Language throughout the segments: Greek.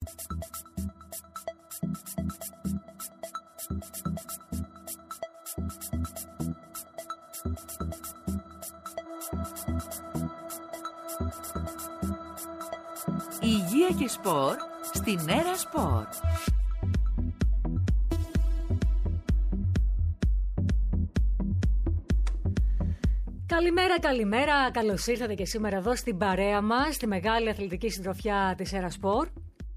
Υγεία και σπορ στην Έρα Σπορ. Καλημέρα, καλημέρα. Καλώς ήρθατε και σήμερα εδώ στην παρέα μας, στη μεγάλη αθλητική συντροφιά της Έρα Σπορ.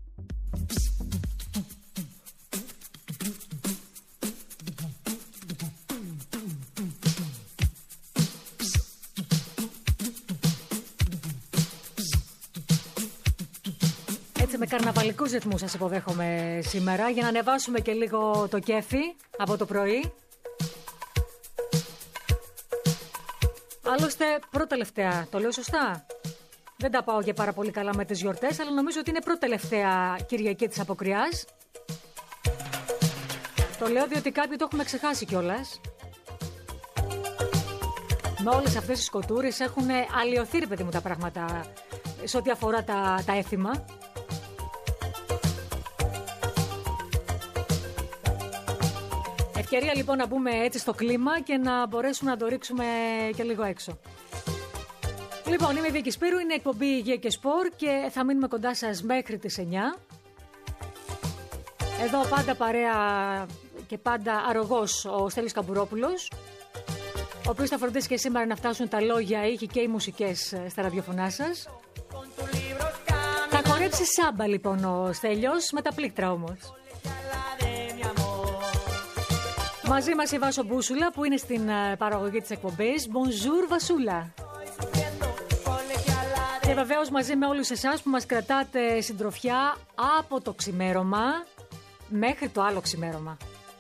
Με καρναβαλικούς ρυθμούς σας υποδέχομαι σήμερα για να ανεβάσουμε και λίγο το κέφι από το πρωί. Άλλωστε πρώτα-τελευταία, το λέω σωστά? Δεν τα πάω και πάρα πολύ καλά με τις γιορτές, αλλά νομίζω ότι είναι πρώτα-τελευταία Κυριακή της Αποκριάς. Το λέω διότι κάποιοι το έχουμε ξεχάσει κιόλας. Με όλες αυτές τις σκοτούρες έχουν αλλοιωθεί, ρε παιδί μου, τα πράγματα σε ό,τι αφορά τα έθιμα. Ευκαιρία λοιπόν να μπούμε έτσι στο κλίμα και να μπορέσουμε να το ρίξουμε και λίγο έξω. Λοιπόν, είμαι η Βίκη Σπύρου, είναι εκπομπή Υγεία και Σπορ και θα μείνουμε κοντά σας μέχρι τις 9. Εδώ πάντα παρέα και πάντα αρρωγός ο Στέλιος Καμπουρόπουλος, ο οποίος θα φροντίσει και σήμερα να φτάσουν τα λόγια, ήχοι και οι μουσικές στα ραδιοφωνά σας. Θα χορέψει σάμπα λοιπόν ο Στέλιος, με τα πλήκτρα όμως. Μαζί μας η Βάσο Μπούσουλα που είναι στην παραγωγή της εκπομπής. Bonjour Βασούλα. Και βεβαίως μαζί με όλους εσάς που μας κρατάτε συντροφιά από το ξημέρωμα μέχρι το άλλο ξημέρωμα.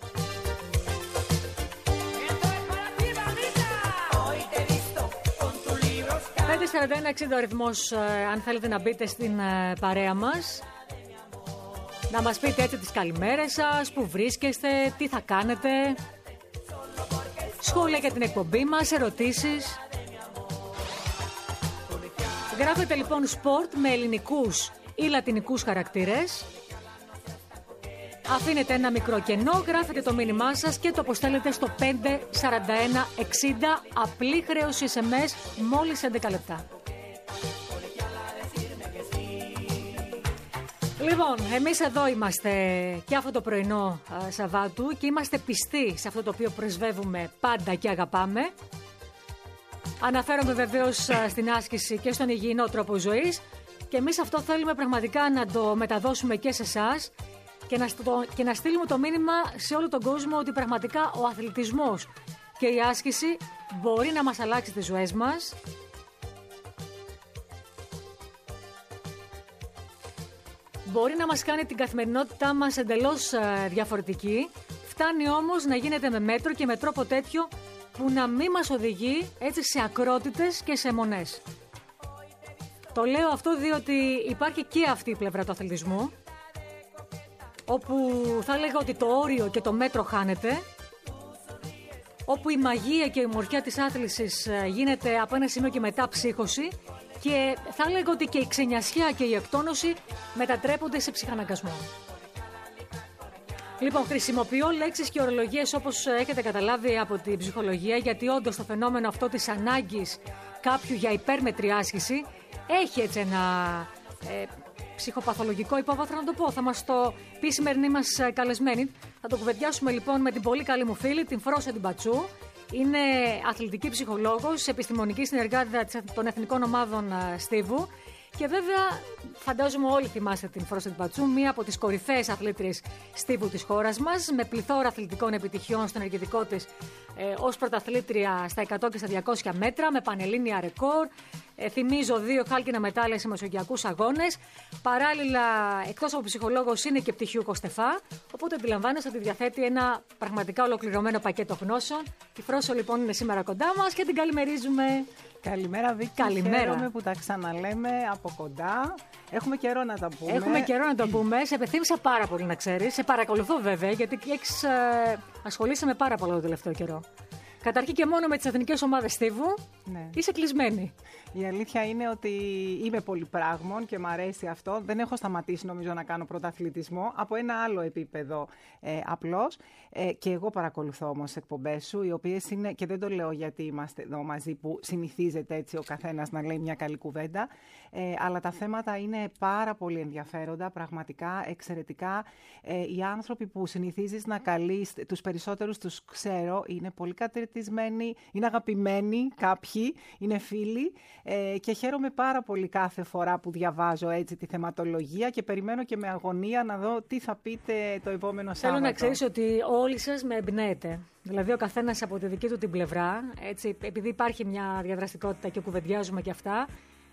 541-60 ο αριθμός αν θέλετε να μπείτε στην παρέα μας. Να μας πείτε έτσι τις καλημέρες σας, που βρίσκεστε, τι θα κάνετε. Σχόλια για την εκπομπή μας, ερωτήσεις. Γράφετε λοιπόν σπορτ με ελληνικούς ή λατινικούς χαρακτήρες. Αφήνετε ένα μικρό κενό, γράφετε το μήνυμά σας και το αποστέλλετε στο 54160. Απλή χρέωση SMS μόλις 11 λεπτά. Λοιπόν, εμείς εδώ είμαστε και αυτό το πρωινό Σαββάτου και είμαστε πιστοί σε αυτό το οποίο πρεσβεύουμε πάντα και αγαπάμε. Αναφέρομαι βεβαίως στην άσκηση και στον υγιεινό τρόπο ζωής και εμείς αυτό θέλουμε πραγματικά να το μεταδώσουμε και σε εσάς και να στείλουμε το μήνυμα σε όλο τον κόσμο ότι πραγματικά ο αθλητισμός και η άσκηση μπορεί να μας αλλάξει τις ζωές μας. Μπορεί να μας κάνει την καθημερινότητά μας εντελώς διαφορετική. Φτάνει όμως να γίνεται με μέτρο και με τρόπο τέτοιο που να μην μας οδηγεί έτσι σε ακρότητες και σε αιμονές. Το λέω αυτό διότι υπάρχει και αυτή η πλευρά του αθλητισμού, όπου θα έλεγα ότι το όριο και το μέτρο χάνεται, όπου η μαγεία και η ομορφιά της άθλησης γίνεται από ένα σημείο και μετά ψύχωση. Και θα έλεγα ότι και η ξενιασιά και η εκτόνωση μετατρέπονται σε ψυχαναγκασμό. Λοιπόν, χρησιμοποιώ λέξεις και ορολογίες όπως έχετε καταλάβει από την ψυχολογία, γιατί όντως το φαινόμενο αυτό της ανάγκης κάποιου για υπέρμετρη άσκηση έχει έτσι ένα ψυχοπαθολογικό υπόβαθρο, να το πω. Θα μας το πει η σημερινή μας καλεσμένη. Θα το κουβεντιάσουμε λοιπόν με την πολύ καλή μου φίλη, την Φρόσο την Πατσού. Είναι αθλητική ψυχολόγος, επιστημονική συνεργάτηδα των εθνικών ομάδων Στίβου και βέβαια φαντάζομαι όλοι θυμάστε την Φρόσο την Πατσού, μία από τις κορυφαίες αθλήτριες Στίβου της χώρας μας, με πληθώρα αθλητικών επιτυχιών στο ενεργητικό της ως πρωταθλήτρια στα 100 και στα 200 μέτρα, με πανελλήνια ρεκόρ. Θυμίζω 2 χάλκινα μετάλλια σε μεσογειακούς αγώνες. Παράλληλα, εκτός από ψυχολόγος, είναι και πτυχιούχος ΣΤΕΦΑ. Οπότε αντιλαμβάνεστε ότι διαθέτει ένα πραγματικά ολοκληρωμένο πακέτο γνώσεων. Η Φρόσο λοιπόν είναι σήμερα κοντά μας και την καλημερίζουμε. Καλημέρα Βίκη, χαίρομαι που τα ξαναλέμε από κοντά. Έχουμε καιρό να τα πούμε. Έχουμε καιρό να το πούμε. Σε επιθύμησα πάρα πολύ να ξέρεις. Σε παρακολουθώ βέβαια γιατί ασχολείσαι με πάρα πολύ το τελευταίο καιρό. Καταρχήν και μόνο με τις εθνικές ομάδες στίβου, είσαι κλεισμένη. Η αλήθεια είναι ότι είμαι πολυπράγμων και μου αρέσει αυτό. Δεν έχω σταματήσει νομίζω να κάνω πρωταθλητισμό από ένα άλλο επίπεδο απλώς. Και εγώ παρακολουθώ όμως εκπομπές σου, οι οποίες είναι, και δεν το λέω γιατί είμαστε εδώ μαζί που συνηθίζεται έτσι ο καθένας να λέει μια καλή κουβέντα, αλλά τα θέματα είναι πάρα πολύ ενδιαφέροντα, πραγματικά εξαιρετικά. Οι άνθρωποι που συνηθίζεις να καλείς, τους περισσότερους τους ξέρω, είναι πολύ κατηρτισμένοι, είναι αγαπημένοι κάποιοι, είναι φίλοι και χαίρομαι πάρα πολύ κάθε φορά που διαβάζω έτσι τη θεματολογία και περιμένω και με αγωνία να δω τι θα πείτε το επόμενο Σάββατο. Θέλω να ξέρεις ότι όλοι σας με εμπνέετε. Δηλαδή ο καθένας από τη δική του την πλευρά, έτσι, επειδή υπάρχει μια διαδραστικότητα και κουβεντιάζουμε και αυτά,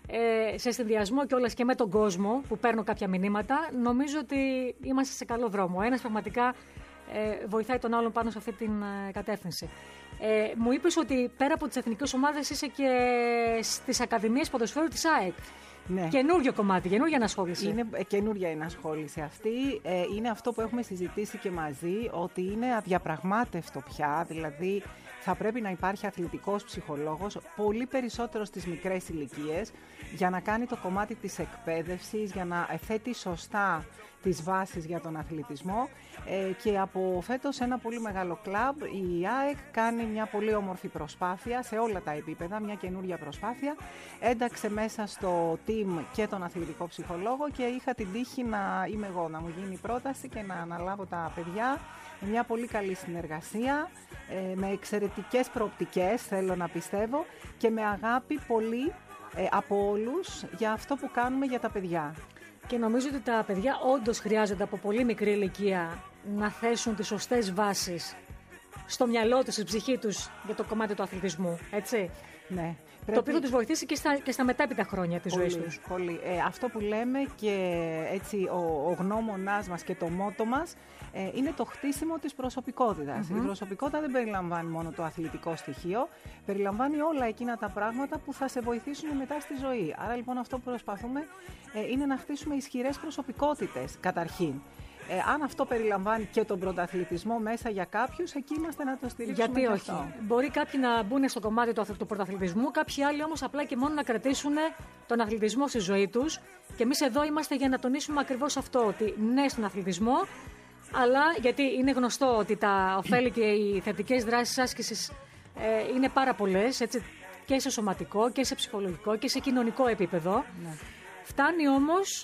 σε συνδυασμό κιόλας και με τον κόσμο που παίρνω κάποια μηνύματα, νομίζω ότι είμαστε σε καλό δρόμο. Ένας πραγματικά βοηθάει τον άλλον πάνω σε αυτή την κατεύθυνση. Μου είπες ότι πέρα από τις εθνικές ομάδες είσαι και στις Ακαδημίες Ποδοσφαίρου της ΑΕΚ. Ναι. Καινούριο κομμάτι, καινούργια ενασχόληση. Είναι καινούργια ενασχόληση αυτή. Είναι αυτό που έχουμε συζητήσει και μαζί, ότι είναι αδιαπραγμάτευτο πια. Δηλαδή θα πρέπει να υπάρχει αθλητικός ψυχολόγος, πολύ περισσότερο στις μικρές ηλικίες, για να κάνει το κομμάτι της εκπαίδευσης, για να θέτει σωστά τις βάσεις για τον αθλητισμό. Και από φέτος ένα πολύ μεγάλο κλαμπ, η ΑΕΚ κάνει μια πολύ όμορφη προσπάθεια σε όλα τα επίπεδα, μια καινούρια προσπάθεια. Ένταξε μέσα στο team και τον αθλητικό ψυχολόγο και είχα την τύχη να είμαι εγώ, να μου γίνει η πρόταση και να αναλάβω τα παιδιά. Μια πολύ καλή συνεργασία, με εξαιρετικές προοπτικές θέλω να πιστεύω και με αγάπη πολύ από όλους για αυτό που κάνουμε για τα παιδιά. Και νομίζω ότι τα παιδιά όντως χρειάζονται από πολύ μικρή ηλικία να θέσουν τις σωστές βάσεις στο μυαλό τους, στη ψυχή τους για το κομμάτι του αθλητισμού, έτσι. Ναι. Το οποίο θα τους βοηθήσει και στα μετέπειτα χρόνια της ζωής τους. Πολύ. Αυτό που λέμε και έτσι ο γνώμονάς μας και το μότο μας είναι το χτίσιμο της προσωπικότητας. Η προσωπικότητα δεν περιλαμβάνει μόνο το αθλητικό στοιχείο, περιλαμβάνει όλα εκείνα τα πράγματα που θα σε βοηθήσουν μετά στη ζωή. Άρα λοιπόν αυτό που προσπαθούμε είναι να χτίσουμε ισχυρές προσωπικότητες καταρχήν. Αν αυτό περιλαμβάνει και τον πρωταθλητισμό μέσα για κάποιους, εκεί είμαστε να το στηρίξουμε. Γιατί όχι. Αυτό. Μπορεί κάποιοι να μπουν στο κομμάτι του πρωταθλητισμού, κάποιοι άλλοι όμως απλά και μόνο να κρατήσουν τον αθλητισμό στη ζωή τους. Και εμείς εδώ είμαστε για να τονίσουμε ακριβώς αυτό, ότι ναι στον αθλητισμό, αλλά γιατί είναι γνωστό ότι τα ωφέλη και οι θετικές δράσεις άσκησης είναι πάρα πολλές, έτσι, και σε σωματικό και σε ψυχολογικό και σε κοινωνικό επίπεδο. Ναι. Φτάνει όμως,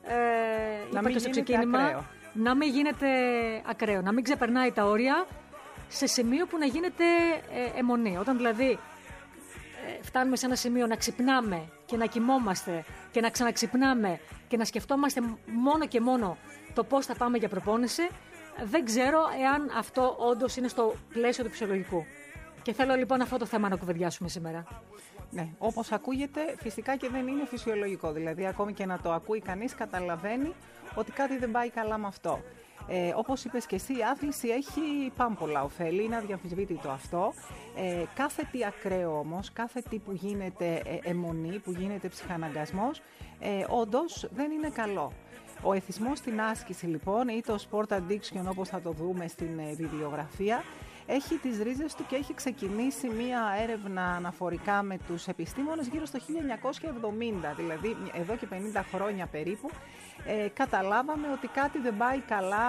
είπα και στο ξεκίνημα, να μην γίνεται ακραίο, να μην ξεπερνάει τα όρια σε σημείο που να γίνεται αιμονή. Όταν δηλαδή φτάνουμε σε ένα σημείο να ξυπνάμε και να κοιμόμαστε και να ξαναξυπνάμε και να σκεφτόμαστε μόνο και μόνο το πώς θα πάμε για προπόνηση, δεν ξέρω εάν αυτό όντως είναι στο πλαίσιο του φυσιολογικού. Και θέλω λοιπόν αυτό το θέμα να κουβεντιάσουμε σήμερα. Ναι, όπως ακούγεται φυσικά και δεν είναι φυσιολογικό. Δηλαδή ακόμη και να το ακούει κανείς καταλαβαίνει ότι κάτι δεν πάει καλά με αυτό. Όπως είπες και εσύ, η άθληση έχει πάμπολα ωφέλη, είναι αδιαμφισβήτητο αυτό. Κάθε τι ακραίο όμως, κάθε τι που γίνεται αιμονή, που γίνεται ψυχαναγκασμός, όντως δεν είναι καλό. Ο εθισμός στην άσκηση λοιπόν ή το sport addiction όπως θα το δούμε στην βιβλιογραφία, έχει τις ρίζες του και έχει ξεκινήσει μία έρευνα αναφορικά με τους επιστήμονες γύρω στο 1970, δηλαδή εδώ και 50 χρόνια περίπου. Καταλάβαμε ότι κάτι δεν πάει καλά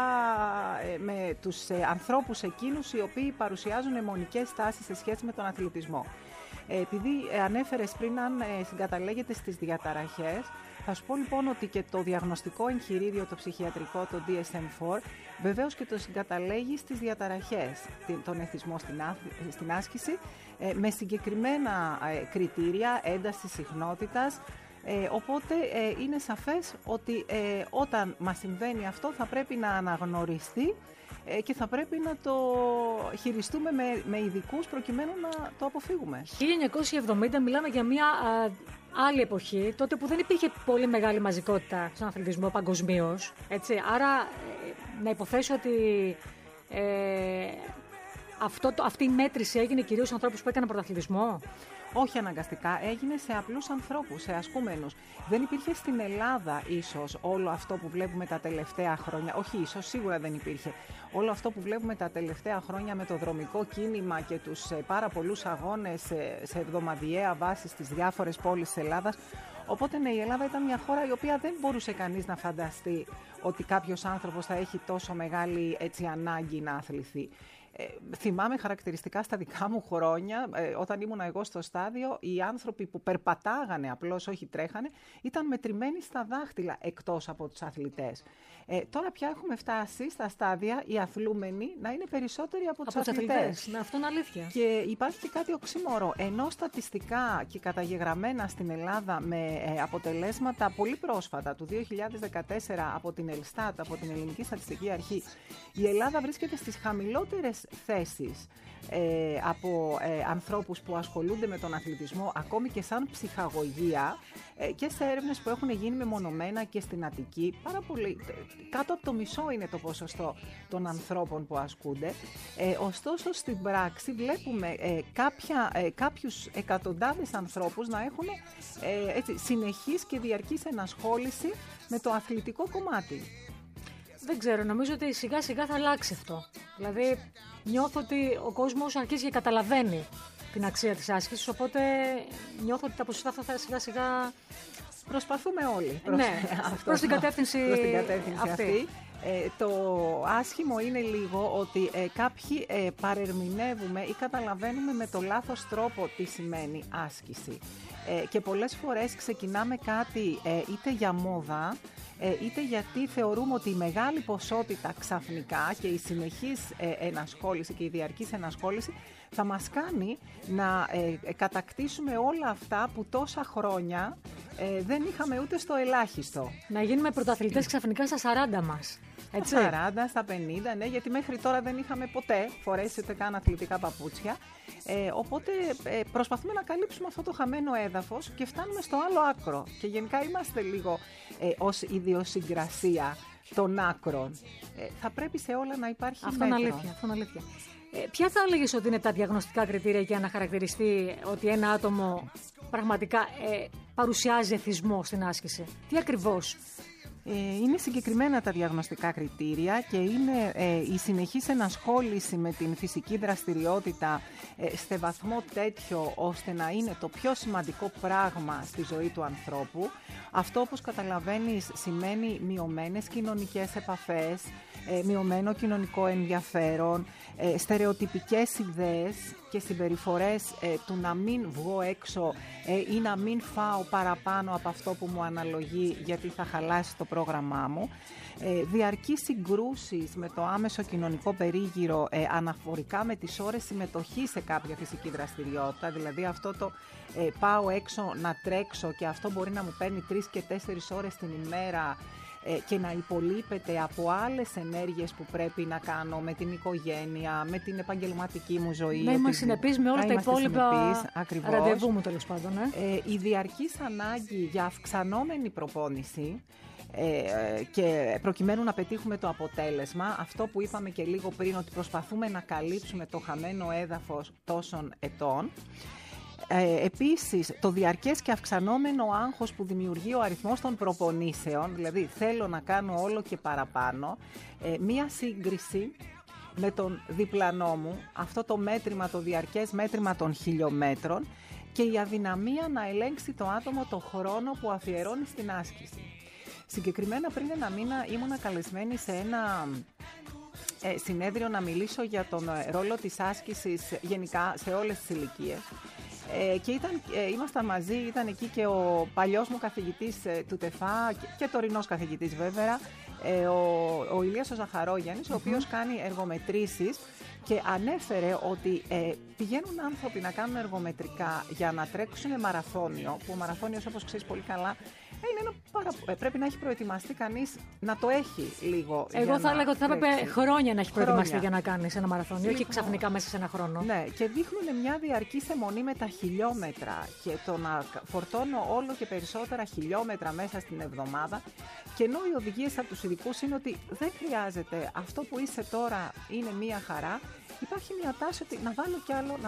με τους ανθρώπους εκείνους οι οποίοι παρουσιάζουν αιμονικές τάσεις σε σχέση με τον αθλητισμό. Επειδή ανέφερες πριν αν συγκαταλέγεται στις διαταραχές, θα σου πω λοιπόν ότι και το διαγνωστικό εγχειρίδιο, το ψυχιατρικό, το DSM-4, βεβαίως και το συγκαταλέγει στις διαταραχές, τον εθισμό στην άσκηση, με συγκεκριμένα κριτήρια έντασης συχνότητας. Οπότε είναι σαφές ότι όταν μας συμβαίνει αυτό θα πρέπει να αναγνωριστεί και θα πρέπει να το χειριστούμε με ειδικούς προκειμένου να το αποφύγουμε. 1970 μιλάμε για μια άλλη εποχή, τότε που δεν υπήρχε πολύ μεγάλη μαζικότητα στον αθλητισμό παγκοσμίως. Άρα να υποθέσω ότι αυτή η μέτρηση έγινε κυρίως στους ανθρώπους που έκαναν πρωταθλητισμό. Όχι αναγκαστικά, έγινε σε απλούς ανθρώπους, σε ασκούμενους. Δεν υπήρχε στην Ελλάδα ίσως όλο αυτό που βλέπουμε τα τελευταία χρόνια. Όχι ίσως, σίγουρα δεν υπήρχε. Όλο αυτό που βλέπουμε τα τελευταία χρόνια με το δρομικό κίνημα και τους πάρα πολλούς αγώνες σε εβδομαδιαία βάση στις διάφορες πόλεις της Ελλάδας. Οπότε ναι, η Ελλάδα ήταν μια χώρα η οποία δεν μπορούσε κανείς να φανταστεί ότι κάποιος άνθρωπος θα έχει τόσο μεγάλη ανάγκη να αθληθεί. Θυμάμαι χαρακτηριστικά στα δικά μου χρόνια, όταν ήμουν εγώ στο στάδιο, οι άνθρωποι που περπατάγανε απλώς, όχι τρέχανε, ήταν μετρημένοι στα δάχτυλα εκτός από τους αθλητές. Τώρα πια έχουμε φτάσει στα στάδια οι αθλούμενοι να είναι περισσότεροι από τους αθλητές. Ναι, αυτό είναι αλήθεια. Και υπάρχει και κάτι οξύμορο. Ενώ στατιστικά και καταγεγραμμένα στην Ελλάδα με αποτελέσματα πολύ πρόσφατα του 2014 από την Ελστάτ, από την Ελληνική Στατιστική Αρχή, η Ελλάδα βρίσκεται στις χαμηλότερες θέσεις από ανθρώπους που ασχολούνται με τον αθλητισμό, ακόμη και σαν ψυχαγωγία, και σε έρευνες που έχουν γίνει μεμονωμένα και στην Αττική. Πάρα πολύ, κάτω από το μισό είναι το ποσοστό των ανθρώπων που ασκούνται. Ωστόσο στην πράξη βλέπουμε κάποιους εκατοντάδες ανθρώπους να έχουν συνεχής και διαρκής ενασχόληση με το αθλητικό κομμάτι. Δεν ξέρω, νομίζω ότι σιγά σιγά θα αλλάξει αυτό. Δηλαδή νιώθω ότι ο κόσμος αρχίζει και καταλαβαίνει την αξία της άσκησης, οπότε νιώθω ότι τα ποσοστά θα σιγά σιγά... Προσπαθούμε όλοι προς την κατεύθυνση αυτή. Το άσχημο είναι λίγο ότι κάποιοι παρερμηνεύουμε ή καταλαβαίνουμε με το λάθος τρόπο τι σημαίνει άσκηση. Και πολλές φορές ξεκινάμε κάτι είτε για μόδα, είτε γιατί θεωρούμε ότι η μεγάλη ποσότητα ξαφνικά και η συνεχής ενασχόληση και η διαρκής ενασχόληση θα μας κάνει να κατακτήσουμε όλα αυτά που τόσα χρόνια δεν είχαμε ούτε στο ελάχιστο. Να γίνουμε πρωταθλητές ξαφνικά στα 40 μας. Έτσι. Στα 40, στα 50, ναι, γιατί μέχρι τώρα δεν είχαμε ποτέ φορέσει ούτε καν αθλητικά παπούτσια. Οπότε προσπαθούμε να καλύψουμε αυτό το χαμένο έδαφος και φτάνουμε στο άλλο άκρο. Και γενικά είμαστε λίγο ως ιδιοσυγκρασία των άκρων. Θα πρέπει σε όλα να υπάρχει μέτρο. Αυτό είναι αλήθεια. Ποια θα έλεγες ότι είναι τα διαγνωστικά κριτήρια για να χαρακτηριστεί ότι ένα άτομο πραγματικά παρουσιάζει εθισμό στην άσκηση? Τι ακριβώς? Είναι συγκεκριμένα τα διαγνωστικά κριτήρια και είναι η συνεχής ενασχόληση με την φυσική δραστηριότητα σε βαθμό τέτοιο ώστε να είναι το πιο σημαντικό πράγμα στη ζωή του ανθρώπου. Αυτό, όπως καταλαβαίνεις, σημαίνει μειωμένες κοινωνικές επαφές, μειωμένο κοινωνικό ενδιαφέρον, στερεοτυπικές ιδέες και συμπεριφορές του να μην βγω έξω ή να μην φάω παραπάνω από αυτό που μου αναλογεί γιατί θα χαλάσει το πρόγραμμά μου, διαρκείς συγκρούσεις με το άμεσο κοινωνικό περίγυρο αναφορικά με τις ώρες συμμετοχής σε κάποια φυσική δραστηριότητα, δηλαδή αυτό το πάω έξω να τρέξω και αυτό μπορεί να μου παίρνει 3 και 4 ώρες την ημέρα και να υπολείπεται από άλλες ενέργειες που πρέπει να κάνω με την οικογένεια, με την επαγγελματική μου ζωή. Να είμαστε συνεπείς με όλα τα υπόλοιπα ραντεβού μου, τέλος πάντων. Η διαρκής ανάγκη για αυξανόμενη προπόνηση και προκειμένου να πετύχουμε το αποτέλεσμα, αυτό που είπαμε και λίγο πριν, ότι προσπαθούμε να καλύψουμε το χαμένο έδαφος τόσων ετών. Επίσης, το διαρκές και αυξανόμενο άγχος που δημιουργεί ο αριθμός των προπονήσεων, δηλαδή θέλω να κάνω όλο και παραπάνω, μία σύγκριση με τον διπλανό μου, αυτό το μέτρημα, το διαρκές μέτρημα των χιλιόμετρων και η αδυναμία να ελέγξει το άτομο το χρόνο που αφιερώνει στην άσκηση. Συγκεκριμένα πριν ένα μήνα ήμουνα καλεσμένη σε ένα συνέδριο να μιλήσω για τον ρόλο της άσκησης γενικά σε όλες τις ηλικίες. Και ήμασταν μαζί, ήταν εκεί και ο παλιός μου καθηγητής του ΤΕΦΑ και τωρινός καθηγητής βέβαια, ο Ηλίας ο Ζαχαρόγιαννης, ο οποίος κάνει εργομετρήσεις και ανέφερε ότι πηγαίνουν άνθρωποι να κάνουν εργομετρικά για να τρέξουν μαραθώνιο, που ο μαραθώνιος, όπως ξέρεις πολύ καλά, Πρέπει να έχει προετοιμαστεί κανείς να το έχει λίγο. Εγώ θα έλεγα ότι θα έπρεπε χρόνια να έχει προετοιμαστεί για να κάνεις ένα μαραθώνιο, όχι ξαφνικά μέσα σε ένα χρόνο. Ναι, και δείχνουν μια διαρκή αιμονή με τα χιλιόμετρα και το να φορτώνω όλο και περισσότερα χιλιόμετρα μέσα στην εβδομάδα. Και ενώ οι οδηγίες από τους ειδικούς είναι ότι δεν χρειάζεται, αυτό που είσαι τώρα είναι μια χαρά, υπάρχει μια τάση ότι να βάλω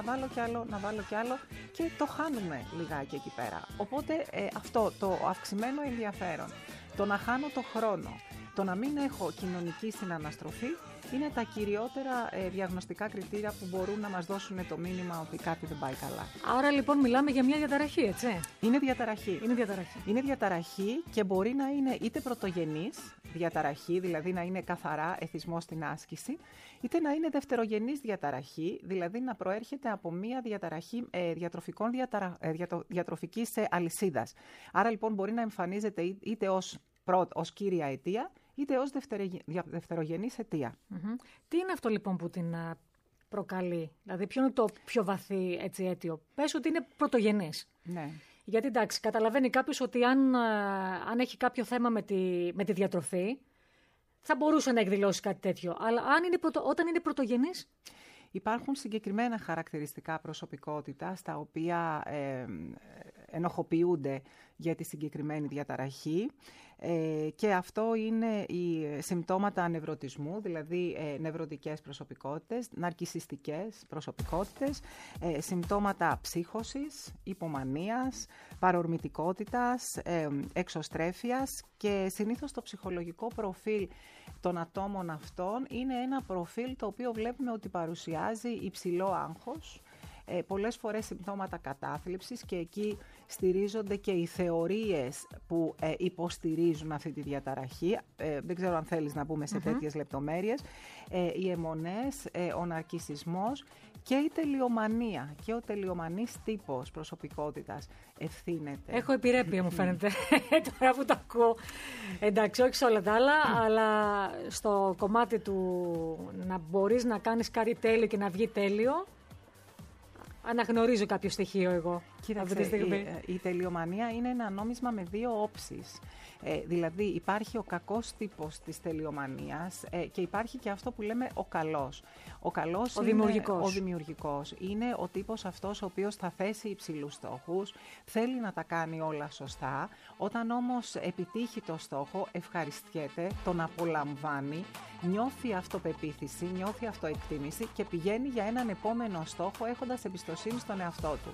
κι άλλο και το χάνουμε λιγάκι εκεί πέρα. Οπότε αυτό το αυξημένο ενδιαφέρον, το να χάνω το χρόνο, το να μην έχω κοινωνική συναναστροφή είναι τα κυριότερα διαγνωστικά κριτήρια που μπορούν να μας δώσουν το μήνυμα ότι κάτι δεν πάει καλά. Άρα λοιπόν μιλάμε για μια διαταραχή, έτσι? Είναι διαταραχή. Είναι διαταραχή και μπορεί να είναι είτε πρωτογενής διαταραχή, δηλαδή να είναι καθαρά εθισμός στην άσκηση, είτε να είναι δευτερογενής διαταραχή, δηλαδή να προέρχεται από μια διαταραχή διατροφικής αλυσίδας. Άρα λοιπόν μπορεί να εμφανίζεται είτε ως κύρια αιτία, είτε ως δευτερογενής αιτία. Mm-hmm. Τι είναι αυτό λοιπόν που την προκαλεί, δηλαδή ποιο είναι το πιο βαθύ αίτιο? Πες ότι είναι πρωτογενής. Ναι. Γιατί εντάξει, καταλαβαίνει κάποιος ότι αν έχει κάποιο θέμα με τη διατροφή, θα μπορούσε να εκδηλώσει κάτι τέτοιο. Αλλά όταν είναι πρωτογενής... Υπάρχουν συγκεκριμένα χαρακτηριστικά προσωπικότητας, τα οποία ενοχοποιούνται για τη συγκεκριμένη διαταραχή και αυτό είναι οι συμπτώματα ανευρωτισμού, δηλαδή νευρωτικές προσωπικότητες, ναρκισσιστικές προσωπικότητες, συμπτώματα ψύχωσης, υπομανίας, παρορμητικότητας, εξωστρέφειας και συνήθως το ψυχολογικό προφίλ των ατόμων αυτών είναι ένα προφίλ το οποίο βλέπουμε ότι παρουσιάζει υψηλό άγχος, πολλές φορές συμπτώματα κατάθλιψης και εκεί στηρίζονται και οι θεωρίες που υποστηρίζουν αυτή τη διαταραχή. Δεν ξέρω αν θέλεις να μπούμε σε τέτοιες λεπτομέρειες. Οι αιμονές, ο ναρκισσισμός και η τελειομανία και ο τελειομανής τύπος προσωπικότητας ευθύνεται. Έχω επιρρέπεια μου φαίνεται τώρα που το ακούω. Εντάξει, όχι σε όλα τα άλλα, αλλά στο κομμάτι του να μπορείς να κάνεις κάτι τέλειο και να βγει τέλειο, αναγνωρίζω κάποιο στοιχείο εγώ. Κοίταξε, η τελειομανία είναι ένα νόμισμα με δύο όψεις. Δηλαδή υπάρχει ο κακός τύπος της τελειομανίας και υπάρχει και αυτό που λέμε ο καλός. Ο καλός ο δημιουργικός. Είναι ο τύπος αυτός ο οποίος θα θέσει υψηλούς στόχους, θέλει να τα κάνει όλα σωστά. Όταν όμως επιτύχει το στόχο, ευχαριστιέται, τον απολαμβάνει, νιώθει αυτοπεποίθηση, νιώθει αυτοεκτίμηση και πηγαίνει για έναν επόμενο στόχο έχοντας εμπιστοσύνη στον εαυτό του.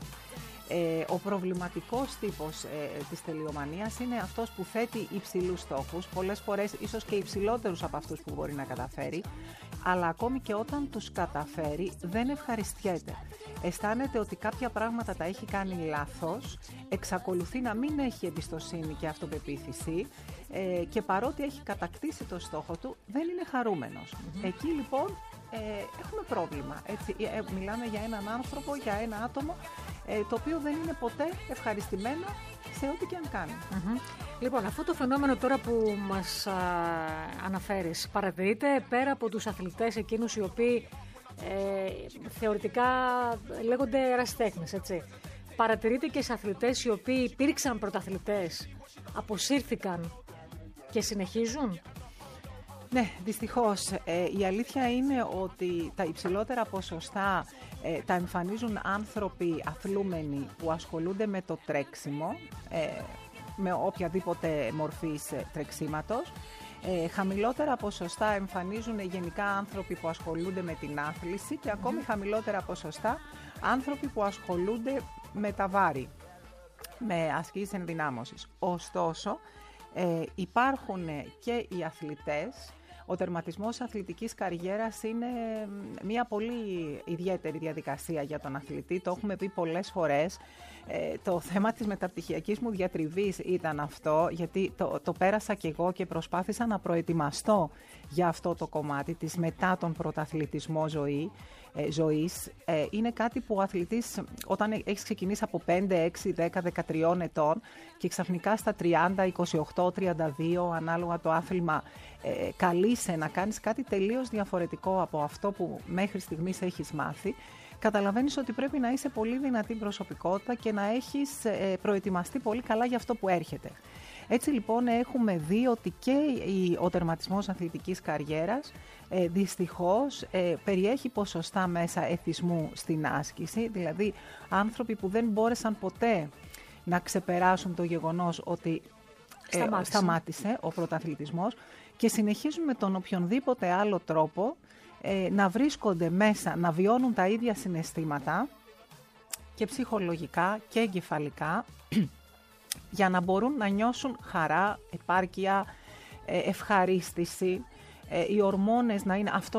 Ο προβληματικός τύπος της τελειομανίας είναι αυτός που θέτει υψηλούς στόχους, πολλές φορές ίσως και υψηλότερους από αυτούς που μπορεί να καταφέρει, αλλά ακόμη και όταν τους καταφέρει δεν ευχαριστιέται. Αισθάνεται ότι κάποια πράγματα τα έχει κάνει λάθος, εξακολουθεί να μην έχει εμπιστοσύνη και αυτοπεποίθηση και παρότι έχει κατακτήσει το στόχο του δεν είναι χαρούμενος. Εκεί λοιπόν έχουμε πρόβλημα. Έτσι, μιλάμε για έναν άνθρωπο, για ένα άτομο το οποίο δεν είναι ποτέ ευχαριστημένο σε ό,τι και αν κάνει. Λοιπόν, αυτό το φαινόμενο τώρα που μας αναφέρεις παρατηρείται πέρα από τους αθλητές εκείνους οι οποίοι θεωρητικά λέγονται ερασιτέχνες, έτσι. Παρατηρείται και σε αθλητές οι οποίοι υπήρξαν πρωταθλητές, αποσύρθηκαν και συνεχίζουν. Ναι, δυστυχώς. Η αλήθεια είναι ότι τα υψηλότερα ποσοστά τα εμφανίζουν άνθρωποι αθλούμενοι που ασχολούνται με το τρέξιμο, με οποιαδήποτε μορφής τρεξίματος. Χαμηλότερα ποσοστά εμφανίζουν γενικά άνθρωποι που ασχολούνται με την άθληση και ακόμη χαμηλότερα ποσοστά άνθρωποι που ασχολούνται με τα βάρη, με ασκήσεις ενδυνάμωσης. Ωστόσο, υπάρχουν και οι αθλητές. Ο τερματισμός αθλητικής καριέρας είναι μια πολύ ιδιαίτερη διαδικασία για τον αθλητή. Το έχουμε πει πολλές φορές. Το θέμα της μεταπτυχιακής μου διατριβής ήταν αυτό, γιατί το πέρασα κι εγώ και προσπάθησα να προετοιμαστώ για αυτό το κομμάτι της μετά τον πρωταθλητισμό ζωής. Είναι κάτι που ο αθλητής όταν έχεις ξεκινήσει από 5, 6, 10, 13 ετών και ξαφνικά στα 30, 28, 32 ανάλογα το άθλημα καλείσαι να κάνεις κάτι τελείως διαφορετικό από αυτό που μέχρι στιγμής έχεις μάθει, καταλαβαίνεις ότι πρέπει να είσαι πολύ δυνατή προσωπικότητα και να έχεις προετοιμαστεί πολύ καλά για αυτό που έρχεται. Έτσι λοιπόν έχουμε δει ότι και ο τερματισμός αθλητικής καριέρας δυστυχώς περιέχει ποσοστά μέσα εθισμού στην άσκηση, δηλαδή άνθρωποι που δεν μπόρεσαν ποτέ να ξεπεράσουν το γεγονός ότι σταμάτησε ο πρωταθλητισμός και συνεχίζουν με τον οποιονδήποτε άλλο τρόπο να βρίσκονται μέσα, να βιώνουν τα ίδια συναισθήματα και ψυχολογικά και εγκεφαλικά για να μπορούν να νιώσουν χαρά, επάρκεια, ευχαρίστηση, οι ορμόνες να είναι αυτό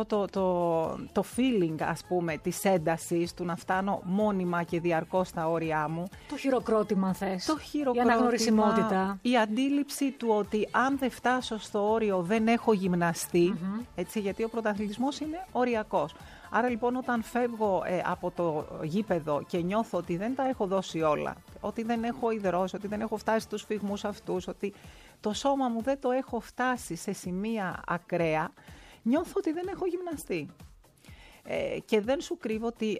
το feeling, ας πούμε, της έντασης, του να φτάνω μόνιμα και διαρκώς στα όρια μου. Το χειροκρότημα θες. Το χειροκρότημα, η αναγνωρισιμότητα. η αντίληψη του ότι αν δεν φτάσω στο όριο δεν έχω γυμναστεί, έτσι, γιατί ο πρωταθλητισμός είναι οριακός. Άρα λοιπόν όταν φεύγω από το γήπεδο και νιώθω ότι δεν τα έχω δώσει όλα, ότι δεν έχω ιδρώσει, ότι δεν έχω φτάσει στους φυγμούς αυτούς, ότι το σώμα μου δεν το έχω φτάσει σε σημεία ακραία, νιώθω ότι δεν έχω γυμναστεί. Και δεν σου κρύβω ότι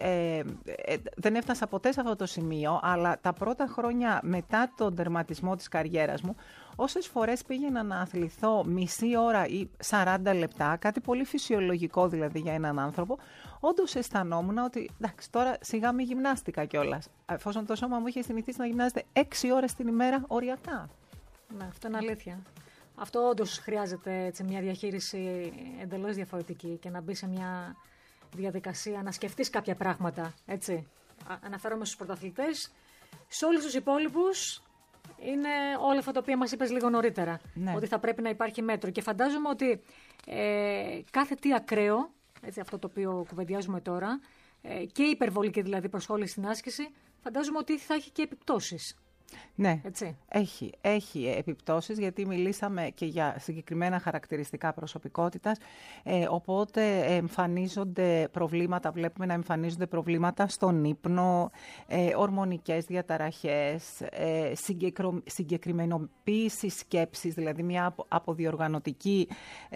δεν έφτασα ποτέ σε αυτό το σημείο, αλλά τα πρώτα χρόνια μετά τον τερματισμό της καριέρας μου, όσες φορές πήγαινα να αθληθώ μισή ώρα ή 40 λεπτά, κάτι πολύ φυσιολογικό δηλαδή για έναν άνθρωπο, όντως αισθανόμουν ότι εντάξει, τώρα σιγά μη γυμνάστηκα κιόλας, εφόσον το σώμα μου είχε συνηθίσει να γυμνάζεται 6 ώρες την ημέρα οριακά. Ναι, αυτό είναι αλήθεια. Αυτό όντως χρειάζεται έτσι, μια διαχείριση εντελώς διαφορετική και να μπει σε μια διαδικασία να σκεφτείς κάποια πράγματα, έτσι. Αναφέρομαι στους πρωταθλητές. Σε όλους τους υπόλοιπους είναι όλα αυτά τα οποία μας είπες λίγο νωρίτερα. Ναι. Ότι θα πρέπει να υπάρχει μέτρο. Και φαντάζομαι ότι κάθε τι ακραίο, έτσι, αυτό το οποίο κουβεντιάζουμε τώρα, και η υπερβολική δηλαδή προσχόληση στην άσκηση, φαντάζομαι ότι θα έχει και επιπτώσεις. Ναι, έτσι. Έχει επιπτώσεις, γιατί μιλήσαμε και για συγκεκριμένα χαρακτηριστικά προσωπικότητας, οπότε εμφανίζονται προβλήματα, βλέπουμε να εμφανίζονται προβλήματα στον ύπνο, ορμονικές διαταραχές, συγκεκριμενοποίηση σκέψης, δηλαδή μια αποδιοργανωτική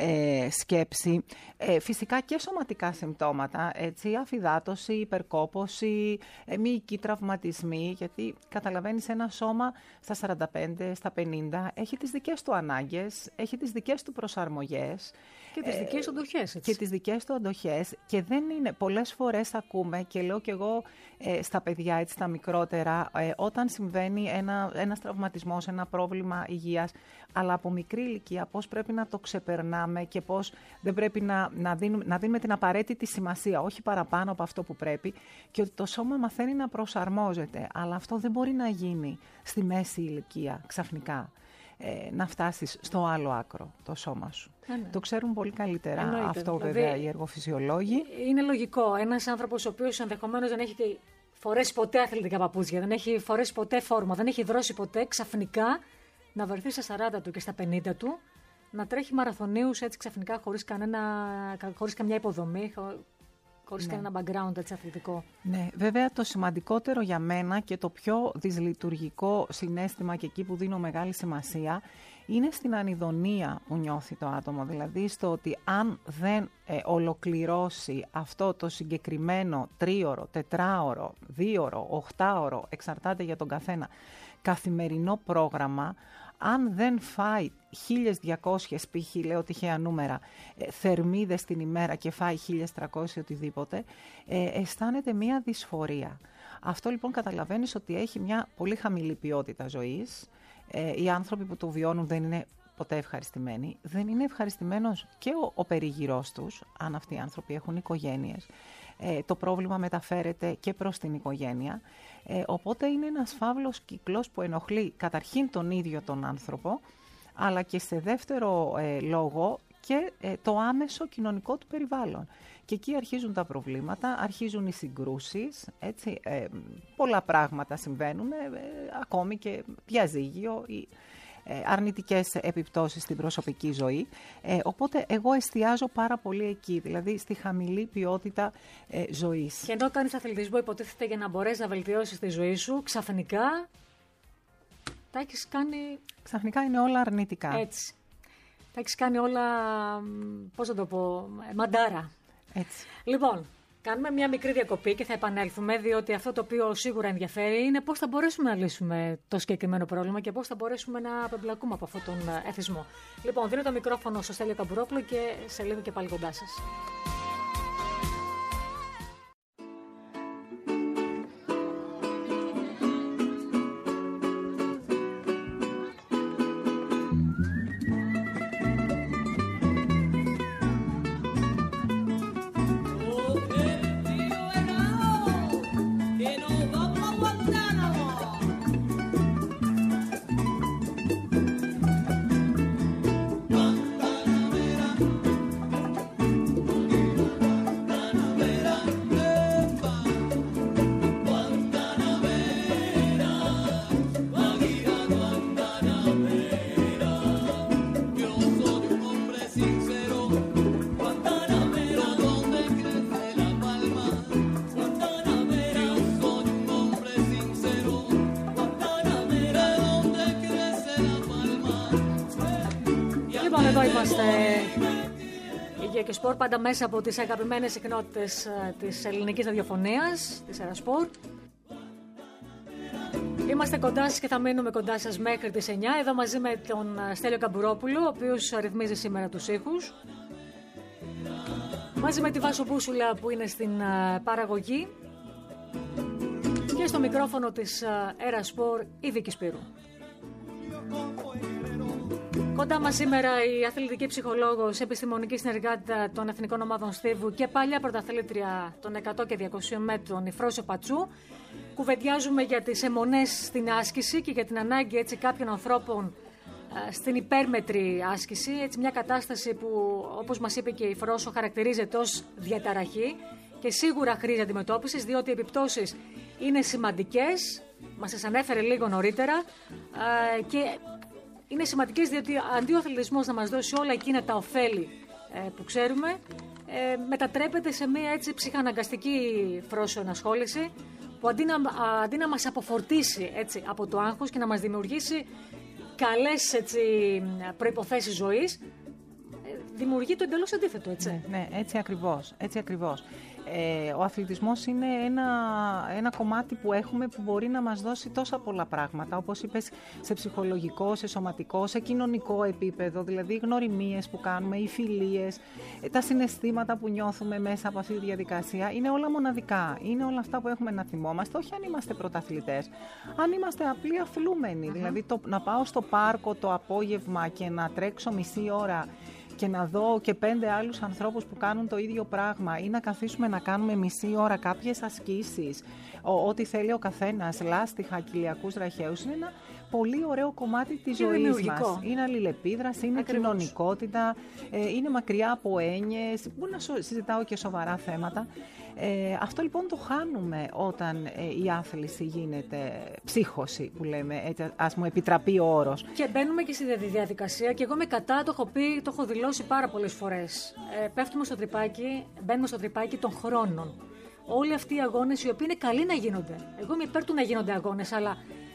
σκέψη, φυσικά και σωματικά συμπτώματα, έτσι, αφυδάτωση, υπερκόπωση, μυϊκοί τραυματισμοί, γιατί καταλαβαίνεις ένα σώμα στα 45, στα 50, έχει τις δικές του ανάγκες, έχει τις δικές του προσαρμογές. Και τις δικές του αντοχές. Και τις δικές του αντοχές. Και δεν είναι, πολλές φορές ακούμε, και λέω και εγώ στα παιδιά, έτσι, τα μικρότερα, όταν συμβαίνει ένας τραυματισμός, ένα πρόβλημα υγείας, αλλά από μικρή ηλικία, πώς πρέπει να το ξεπερνάμε και πώς δεν πρέπει να δίνουμε την απαραίτητη σημασία, όχι παραπάνω από αυτό που πρέπει, και ότι το σώμα μαθαίνει να προσαρμόζεται. Αλλά αυτό δεν μπορεί να γίνει στη μέση ηλικία ξαφνικά. Να φτάσεις στο άλλο άκρο το σώμα σου. Ναι. Το ξέρουν πολύ καλύτερα. Εννοείται. Αυτό βέβαια δηλαδή, οι εργοφυσιολόγοι. Είναι λογικό. Ένας άνθρωπος ο οποίος ενδεχομένως δεν έχει φορέσει ποτέ αθλητικά παπούτσια, δεν έχει φορέσει ποτέ φόρμα, δεν έχει δρώσει ποτέ, ξαφνικά να βρεθεί στα 40 του και στα 50 του, να τρέχει μαραθωνίους έτσι ξαφνικά χωρίς καμιά υποδομή, χωρίς κανένα background έτσι αθλητικό. Ναι, βέβαια το σημαντικότερο για μένα και το πιο δυσλειτουργικό συναίσθημα και εκεί που δίνω μεγάλη σημασία είναι στην ανιδονία που νιώθει το άτομο. Δηλαδή στο ότι αν δεν ολοκληρώσει αυτό το συγκεκριμένο 3ωρο, 4ωρο, 2ωρο, 8ωρο, εξαρτάται για τον καθένα, καθημερινό πρόγραμμα, αν δεν φάει 1.200 π.χ. λέω τυχαία νούμερα, θερμίδες την ημέρα και φάει 1.300 οτιδήποτε, αισθάνεται μία δυσφορία. Αυτό λοιπόν καταλαβαίνεις ότι έχει μια πολύ χαμηλή ποιότητα ζωής. Οι άνθρωποι που το βιώνουν δεν είναι ποτέ ευχαριστημένοι. Δεν είναι ευχαριστημένος και ο περίγυρός τους, αν αυτοί οι άνθρωποι έχουν οικογένειες. Το πρόβλημα μεταφέρεται και προς την οικογένεια. Οπότε είναι ένας φαύλος κύκλος που ενοχλεί καταρχήν τον ίδιο τον άνθρωπο, αλλά και σε δεύτερο λόγο και το άμεσο κοινωνικό του περιβάλλον. Και εκεί αρχίζουν τα προβλήματα, αρχίζουν οι συγκρούσεις, έτσι, πολλά πράγματα συμβαίνουν, ακόμη και διαζύγιο, αρνητικές επιπτώσεις στην προσωπική ζωή. Οπότε εγώ εστιάζω πάρα πολύ εκεί, δηλαδή στη χαμηλή ποιότητα ζωής. Και ενώ κάνεις αθλητισμό, υποτίθεται για να μπορέσεις να βελτιώσεις τη ζωή σου, ξαφνικά τα έχεις κάνει... Ξαφνικά είναι όλα αρνητικά. Έτσι. Τα έχεις κάνει όλα, πώς θα το πω, μαντάρα. Έτσι. Λοιπόν, Κάνουμε μια μικρή διακοπή και θα επανέλθουμε, διότι αυτό το οποίο σίγουρα ενδιαφέρει είναι πώς θα μπορέσουμε να λύσουμε το συγκεκριμένο πρόβλημα και πώς θα μπορέσουμε να απεμπλακούμε από αυτόν τον εθισμό. Λοιπόν, δίνω το μικρόφωνο στο Στέλιο Καμπουρόπουλο και σε λίγο και πάλι κοντά σας. Εδώ είμαστε η Υγεία και Σπορ, πάντα μέσα από τις αγαπημένες συχνότητες της ελληνικής ραδιοφωνίας, της Ερασπορ. Είμαστε κοντά σας και θα μείνουμε κοντά σας μέχρι τις 9, εδώ μαζί με τον Στέλιο Καμπουρόπουλο, ο οποίος ρυθμίζει σήμερα τους ήχους. Μαζί με τη Βάσο Μπούσουλα που είναι στην παραγωγή και στο μικρόφωνο της Ερασπορ η Βίκη Σπύρου. Κοντά μας σήμερα η αθλητική ψυχολόγος, επιστημονική συνεργάτη των Εθνικών Ομάδων Στίβου και παλιά πρωταθλήτρια των 100 και 200 μέτρων, η Φρόσο Πατσού. Κουβεντιάζουμε για τις αιμονές στην άσκηση και για την ανάγκη έτσι, κάποιων ανθρώπων στην υπέρμετρη άσκηση. Έτσι, μια κατάσταση που, όπως μας είπε και η Φρόσο, χαρακτηρίζεται ως διαταραχή και σίγουρα χρήζει αντιμετώπισης, διότι οι επιπτώσεις είναι σημαντικές. Μας τις ανέφερε λίγο νωρίτερα και είναι σημαντικές διότι αντί ο αθλητισμός να μας δώσει όλα εκείνα τα ωφέλη που ξέρουμε, μετατρέπεται σε μια έτσι ψυχαναγκαστική Φρόσο ενασχόληση που αντί να μας αποφορτήσει έτσι, από το άγχος και να μας δημιουργήσει καλές έτσι, προϋποθέσεις ζωής, δημιουργεί το εντελώς αντίθετο, έτσι. Ναι, έτσι ακριβώς. Έτσι ακριβώς. Ο αθλητισμός είναι ένα κομμάτι που έχουμε που μπορεί να μας δώσει τόσα πολλά πράγματα, όπως είπες, σε ψυχολογικό, σε σωματικό, σε κοινωνικό επίπεδο, δηλαδή οι γνωριμίες που κάνουμε, οι φιλίες, τα συναισθήματα που νιώθουμε μέσα από αυτή τη διαδικασία, είναι όλα μοναδικά. Είναι όλα αυτά που έχουμε να θυμόμαστε, όχι αν είμαστε πρωταθλητές, αν είμαστε απλοί αθλούμενοι. Δηλαδή να πάω στο πάρκο το απόγευμα και να τρέξω μισή ώρα και να δω και 5 άλλους ανθρώπους που κάνουν το ίδιο πράγμα ή να καθίσουμε να κάνουμε μισή ώρα κάποιες ασκήσεις, ό,τι θέλει ο καθένας, λάστιχα, κοιλιακούς ραχαίους, είναι ένα πολύ ωραίο κομμάτι της ζωής μας. Είναι αλληλεπίδραση, είναι κοινωνικότητα, είναι μακριά από έννοιες, μπορεί να συζητάω και σοβαρά θέματα. Αυτό λοιπόν το χάνουμε όταν η άθληση γίνεται ψύχωση που λέμε, έτσι, ας μου επιτραπεί ο όρος. Και μπαίνουμε και στη διαδικασία και εγώ με κατά το έχω πει, το έχω δηλώσει πάρα πολλές φορές. Πέφτουμε στο τρυπάκι, μπαίνουμε στο τρυπάκι των χρόνων. Όλοι αυτοί οι αγώνες οι οποίοι είναι καλοί να γίνονται. Εγώ είμαι υπέρ του να γίνονται αγώνες, αλλά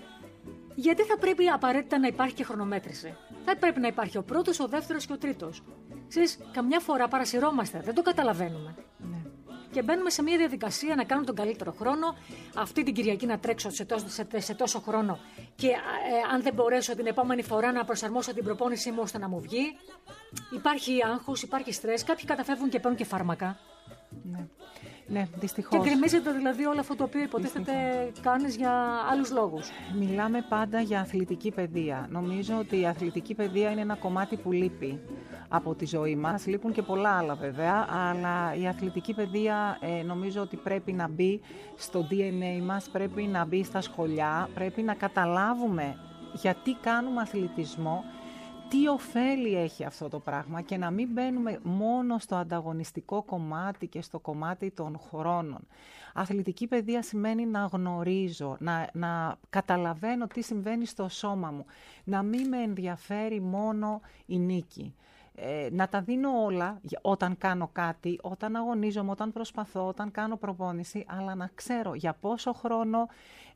γιατί θα πρέπει απαραίτητα να υπάρχει και χρονομέτρηση? Θα πρέπει να υπάρχει ο πρώτος, ο δεύτερος και ο τρίτος. Ξέρεις, καμιά φορά παρασυρώμαστε, δεν το καταλαβαίνουμε. Ναι. Και μπαίνουμε σε μια διαδικασία να κάνουμε τον καλύτερο χρόνο. Αυτή την Κυριακή να τρέξω σε τόσο χρόνο. Και αν δεν μπορέσω την επόμενη φορά να προσαρμόσω την προπόνησή μου ώστε να μου βγει. Υπάρχει άγχος, υπάρχει στρες. Κάποιοι καταφεύγουν και παίρνουν και φάρμακα. Ναι. Ναι, δυστυχώς. Και γκρεμίζεται δηλαδή όλο αυτό το οποίο υποτίθεται κάνεις για άλλους λόγους. Μιλάμε πάντα για αθλητική παιδεία. Νομίζω ότι η αθλητική παιδεία είναι ένα κομμάτι που λείπει από τη ζωή μας. Λείπουν και πολλά άλλα βέβαια, αλλά η αθλητική παιδεία νομίζω ότι πρέπει να μπει στο DNA μας, πρέπει να μπει στα σχολιά, πρέπει να καταλάβουμε γιατί κάνουμε αθλητισμό, τι ωφέλη έχει αυτό το πράγμα και να μην μπαίνουμε μόνο στο ανταγωνιστικό κομμάτι και στο κομμάτι των χρόνων. Αθλητική παιδεία σημαίνει να γνωρίζω, να καταλαβαίνω τι συμβαίνει στο σώμα μου, να μην με ενδιαφέρει μόνο η νίκη. Να τα δίνω όλα όταν κάνω κάτι, όταν αγωνίζομαι, όταν προσπαθώ, όταν κάνω προπόνηση, αλλά να ξέρω για πόσο χρόνο,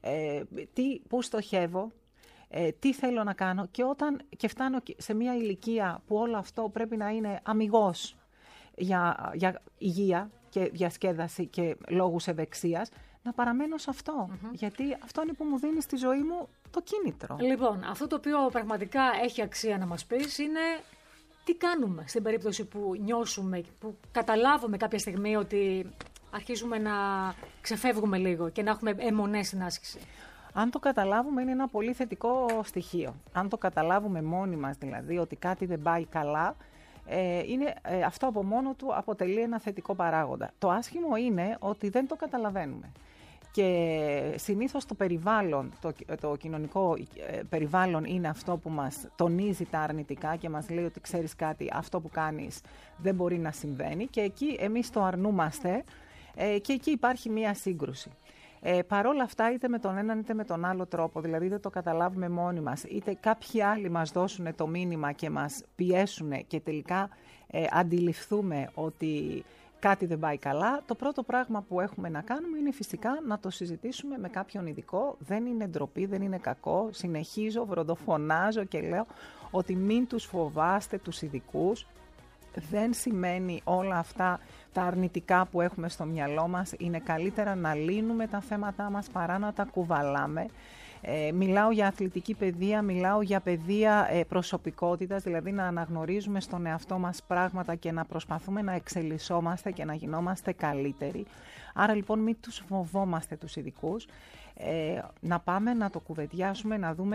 πού στοχεύω, τι θέλω να κάνω και φτάνω σε μια ηλικία που όλο αυτό πρέπει να είναι αμιγώς για υγεία, και διασκέδαση και λόγους ευεξίας, να παραμένω σε αυτό. Γιατί αυτό είναι που μου δίνει στη ζωή μου το κίνητρο. Λοιπόν, αυτό το οποίο πραγματικά έχει αξία να μας πεις είναι τι κάνουμε στην περίπτωση που νιώσουμε, που καταλάβουμε κάποια στιγμή ότι αρχίζουμε να ξεφεύγουμε λίγο και να έχουμε αιμονές στην άσκηση. Αν το καταλάβουμε, είναι ένα πολύ θετικό στοιχείο. Αν το καταλάβουμε μόνοι μας, δηλαδή, ότι κάτι δεν πάει καλά, αυτό από μόνο του αποτελεί ένα θετικό παράγοντα. Το άσχημο είναι ότι δεν το καταλαβαίνουμε. Και συνήθως το περιβάλλον, το κοινωνικό περιβάλλον είναι αυτό που μας τονίζει τα αρνητικά και μας λέει ότι ξέρεις κάτι, αυτό που κάνεις δεν μπορεί να συμβαίνει, και εκεί εμείς το αρνούμαστε και εκεί υπάρχει μία σύγκρουση. Παρόλα αυτά, είτε με τον έναν είτε με τον άλλο τρόπο, δηλαδή δεν το καταλάβουμε μόνοι μας, είτε κάποιοι άλλοι μας δώσουν το μήνυμα και μας πιέσουν και τελικά αντιληφθούμε ότι κάτι δεν πάει καλά, το πρώτο πράγμα που έχουμε να κάνουμε είναι φυσικά να το συζητήσουμε με κάποιον ειδικό. Δεν είναι ντροπή, δεν είναι κακό. Συνεχίζω, βροντοφωνάζω και λέω ότι μην τους φοβάστε τους ειδικούς. Δεν σημαίνει όλα αυτά τα αρνητικά που έχουμε στο μυαλό μας. Είναι καλύτερα να λύνουμε τα θέματά μας παρά να τα κουβαλάμε. Μιλάω για αθλητική παιδεία, μιλάω για παιδεία προσωπικότητας, δηλαδή να αναγνωρίζουμε στον εαυτό μας πράγματα και να προσπαθούμε να εξελισσόμαστε και να γινόμαστε καλύτεροι. Άρα λοιπόν μην τους φοβόμαστε τους ειδικούς, να πάμε να το κουβεντιάσουμε, να δούμε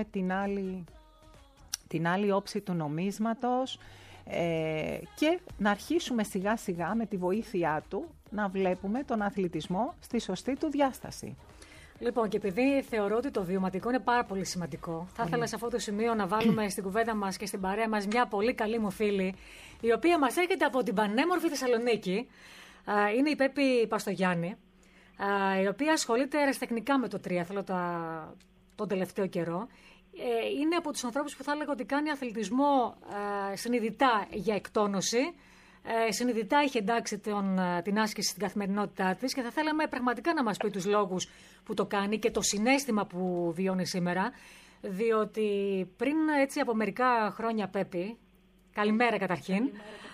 την άλλη όψη του νομίσματος και να αρχίσουμε σιγά σιγά με τη βοήθειά του να βλέπουμε τον αθλητισμό στη σωστή του διάσταση. Λοιπόν, και επειδή θεωρώ ότι το βιωματικό είναι πάρα πολύ σημαντικό, θα ήθελα σε αυτό το σημείο να βάλουμε στην κουβέντα μας και στην παρέα μας μια πολύ καλή μου φίλη, η οποία μας έρχεται από την πανέμορφη Θεσσαλονίκη. Είναι η Πέπη Παστογιάννη, η οποία ασχολείται αεραστεχνικά με το τρίαθλο τον τελευταίο καιρό. Είναι από τους ανθρώπους που θα έλεγα ότι κάνει αθλητισμό συνειδητά για εκτόνωση. Συνειδητά έχει εντάξει την άσκηση στην καθημερινότητά της και θα θέλαμε πραγματικά να μας πει τους λόγους που το κάνει και το συναίσθημα που βιώνει σήμερα, διότι πριν έτσι από μερικά χρόνια, Πέπη, καλημέρα καταρχήν,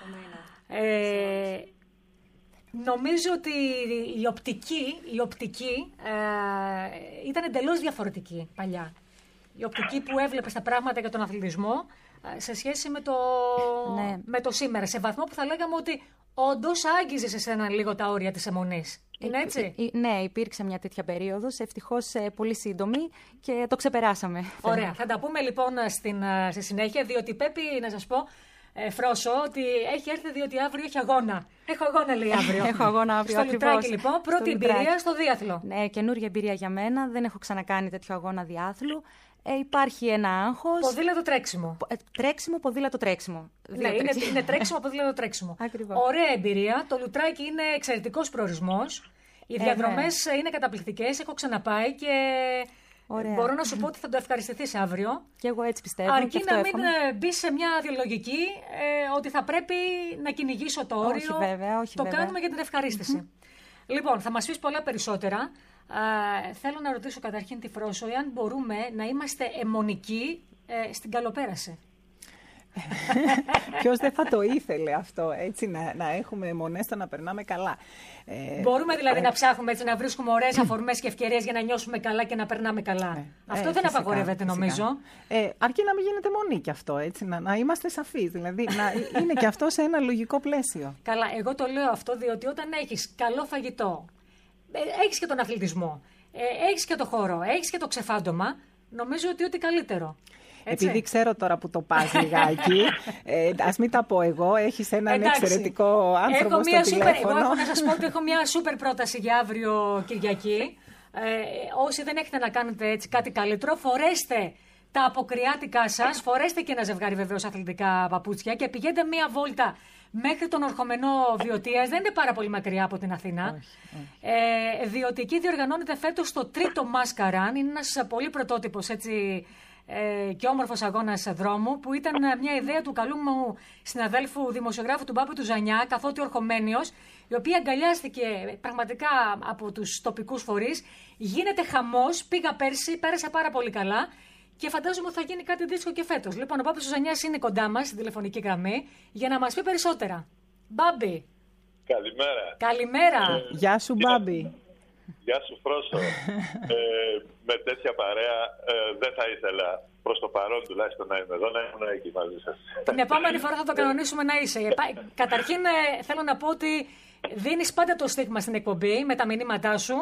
νομίζω ότι η οπτική ήταν εντελώς διαφορετική παλιά. Η οπτική που έβλεπες τα πράγματα για τον αθλητισμό σε σχέση με το σήμερα, σε βαθμό που θα λέγαμε ότι όντως άγγιζε σε σένα λίγο τα όρια της αιμονής. Είναι έτσι? Ναι, υπήρξε μια τέτοια περίοδος, ευτυχώς πολύ σύντομη και το ξεπεράσαμε. Ωραία, θα τα πούμε λοιπόν στη συνέχεια, διότι Πέπη να σας πω, Φρόσο, ότι έχει έρθει διότι αύριο έχει αγώνα. Έχω αγώνα, λέει, αύριο. Έχω αγώνα αύριο. Στο Λουτράκι, λοιπόν, πρώτη εμπειρία στο διάθλο. Ναι, καινούργια εμπειρία για μένα. Δεν έχω ξανακάνει τέτοιο αγώνα διάθλου. Υπάρχει ένα άγχος. Ποδήλατο τρέξιμο. Τρέξιμο, ποδήλατο τρέξιμο. Ναι, είναι τρέξιμο, ποδήλατο τρέξιμο. Ακριβώς. Ωραία εμπειρία. Το Λουτράκι είναι εξαιρετικός προορισμός. Οι διαδρομές είναι καταπληκτικές. Έχω ξαναπάει και μπορώ να σου πω ότι θα το ευχαριστηθείς αύριο. Και εγώ έτσι πιστεύω. Αρκεί να μην μπει σε μια διαλογική ότι θα πρέπει να κυνηγήσω το όριο. Όχι, βέβαια, το κάνουμε για την ευχαρίστηση. Λοιπόν, θα μας πεις πολλά περισσότερα. Θέλω να ρωτήσω καταρχήν τη Φρόσο εάν μπορούμε να είμαστε αιμονικοί στην καλοπέραση. Ποιος δεν θα το ήθελε αυτό, έτσι, να έχουμε αιμονές στο να περνάμε καλά. Μπορούμε δηλαδή να ψάχνουμε έτσι, να βρίσκουμε ωραίες αφορμές και ευκαιρίες για να νιώσουμε καλά και να περνάμε καλά. Αυτό δεν απαγορεύεται, νομίζω. Αρκεί να μην γίνεται μονή κι αυτό, έτσι, να είμαστε σαφείς. Δηλαδή να είναι κι αυτό σε ένα λογικό πλαίσιο. Καλά, εγώ το λέω αυτό διότι όταν έχεις καλό φαγητό, έχεις και τον αθλητισμό, έχεις και το χώρο, έχεις και το ξεφάντωμα, νομίζω ότι ό,τι καλύτερο. Έτσι. Επειδή ξέρω τώρα που το πας λιγάκι, ας μην τα πω εγώ, έχεις έναν εξαιρετικό άνθρωπο στο τηλέφωνο. Εγώ έχω να σας πω ότι έχω μια σούπερ πρόταση για αύριο Κυριακή. Όσοι δεν έχετε να κάνετε έτσι κάτι καλύτερο, φορέστε τα αποκριάτικά σας, φορέστε και ένα ζευγάρι βεβαίως αθλητικά παπούτσια και πηγαίνετε μια βόλτα μέχρι τον Ορχομενό Βιωτίας. Δεν είναι πάρα πολύ μακριά από την Αθήνα. Διότι εκεί διοργανώνεται φέτος το τρίτο Μάσκαραν. Είναι ένας πολύ πρωτότυπος έτσι και όμορφος αγώνας δρόμου, που ήταν μια ιδέα του καλού μου συναδέλφου δημοσιογράφου του Μπάπη του Ζανιά, καθότι ο Ορχομένιος, η οποία αγκαλιάστηκε πραγματικά από τους τοπικούς φορείς. Γίνεται χαμός, πήγα πέρσι, πέρασα πάρα πολύ καλά και φαντάζομαι ότι θα γίνει κάτι δύσκολο και φέτος. Λοιπόν, ο Μπάπης του Ζανιάς είναι κοντά μας στην τηλεφωνική γραμμή για να μας πει περισσότερα. Μπάμπη. Καλημέρα. Καλημέρα. Γεια σου, Μπάμπη. Γεια σου, Φρόσο. Με τέτοια παρέα δεν θα ήθελα προς το παρόν τουλάχιστον να είμαι εδώ, να ήμουν εκεί μαζί σας. Την επόμενη φορά θα το κανονίσουμε να είσαι. Καταρχήν θέλω να πω ότι δίνεις πάντα το στίγμα στην εκπομπή με τα μηνύματά σου.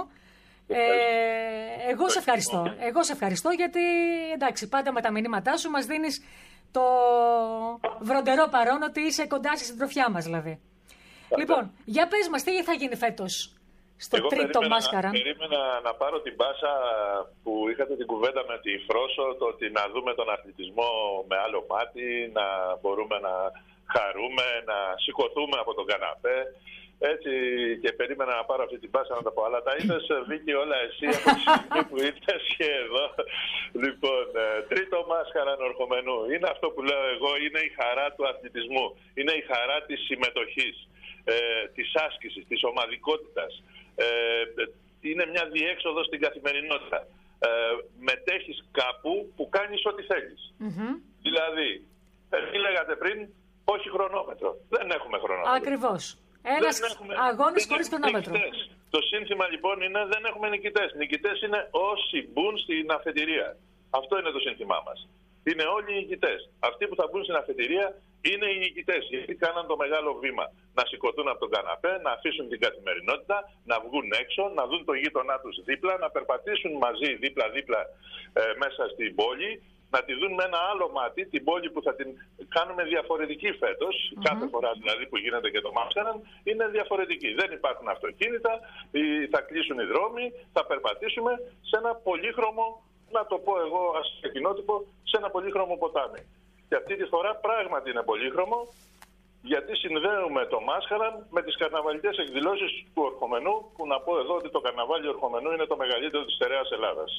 Εγώ σε ευχαριστώ. Εγώ σε ευχαριστώ γιατί εντάξει, πάντα με τα μηνύματά σου μας δίνεις το βροντερό παρόν ότι είσαι κοντά στη συντροφιά μας δηλαδή. Λοιπόν, για πες μας, τι θα γίνει φέτος στο τρίτο μάσκαρα? Περίμενα να πάρω την πάσα που είχατε την κουβέντα με τη Φρόσο, το ότι να δούμε τον αθλητισμό με άλλο μάτι, να μπορούμε να χαρούμε, να σηκωθούμε από τον καναπέ. Έτσι και περίμενα να πάρω αυτή την πάσα να τα πω. Αλλά τα είδες, Βίκη, όλα εσύ από τη στιγμή που ήρθες και εδώ. Λοιπόν, τρίτο μάσκαρα ενορχομένου. Είναι αυτό που λέω εγώ, είναι η χαρά του αθλητισμού. Είναι η χαρά της συμμετοχής, της άσκησης, της ομαδικότητας. Είναι μια διέξοδο στην καθημερινότητα. Μετέχεις κάπου που κάνεις ό,τι θέλεις. Δηλαδή, τι λέγατε πριν, όχι χρονόμετρο. Δεν έχουμε χρονόμετρο. Ακριβώς. Ένας αγώνας χωρίς χρονόμετρο. Το σύνθημα λοιπόν είναι δεν έχουμε νικητές. Νικητές είναι όσοι μπουν στην αφετηρία. Αυτό είναι το σύνθημά μας. Είναι όλοι οι νικητές. Αυτοί που θα μπουν στην αφετηρία είναι οι νικητές. Γιατί κάναν το μεγάλο βήμα. Να σηκωθούν από τον καναπέ, να αφήσουν την καθημερινότητα, να βγουν έξω, να δουν το γείτονά τους δίπλα, να περπατήσουν μαζί δίπλα-δίπλα μέσα στην πόλη. Να τη δουν με ένα άλλο μάτι, την πόλη που θα την κάνουμε διαφορετική φέτος. Κάθε φορά δηλαδή που γίνεται και το μάσκαραν, είναι διαφορετική. Δεν υπάρχουν αυτοκίνητα, θα κλείσουν οι δρόμοι, θα περπατήσουμε σε ένα πολύχρωμο, να το πω εγώ κοινότυπο, σε ένα πολύχρωμο ποτάμι. Και αυτή τη φορά πράγματι είναι πολύχρωμο, γιατί συνδέουμε το μάσκαραν με τις καρναβαλικές εκδηλώσεις του Ορχομενού, που να πω εδώ ότι το καρναβάλι Ορχομενού είναι το μεγαλύτερο της στερεάς Ελλάδας.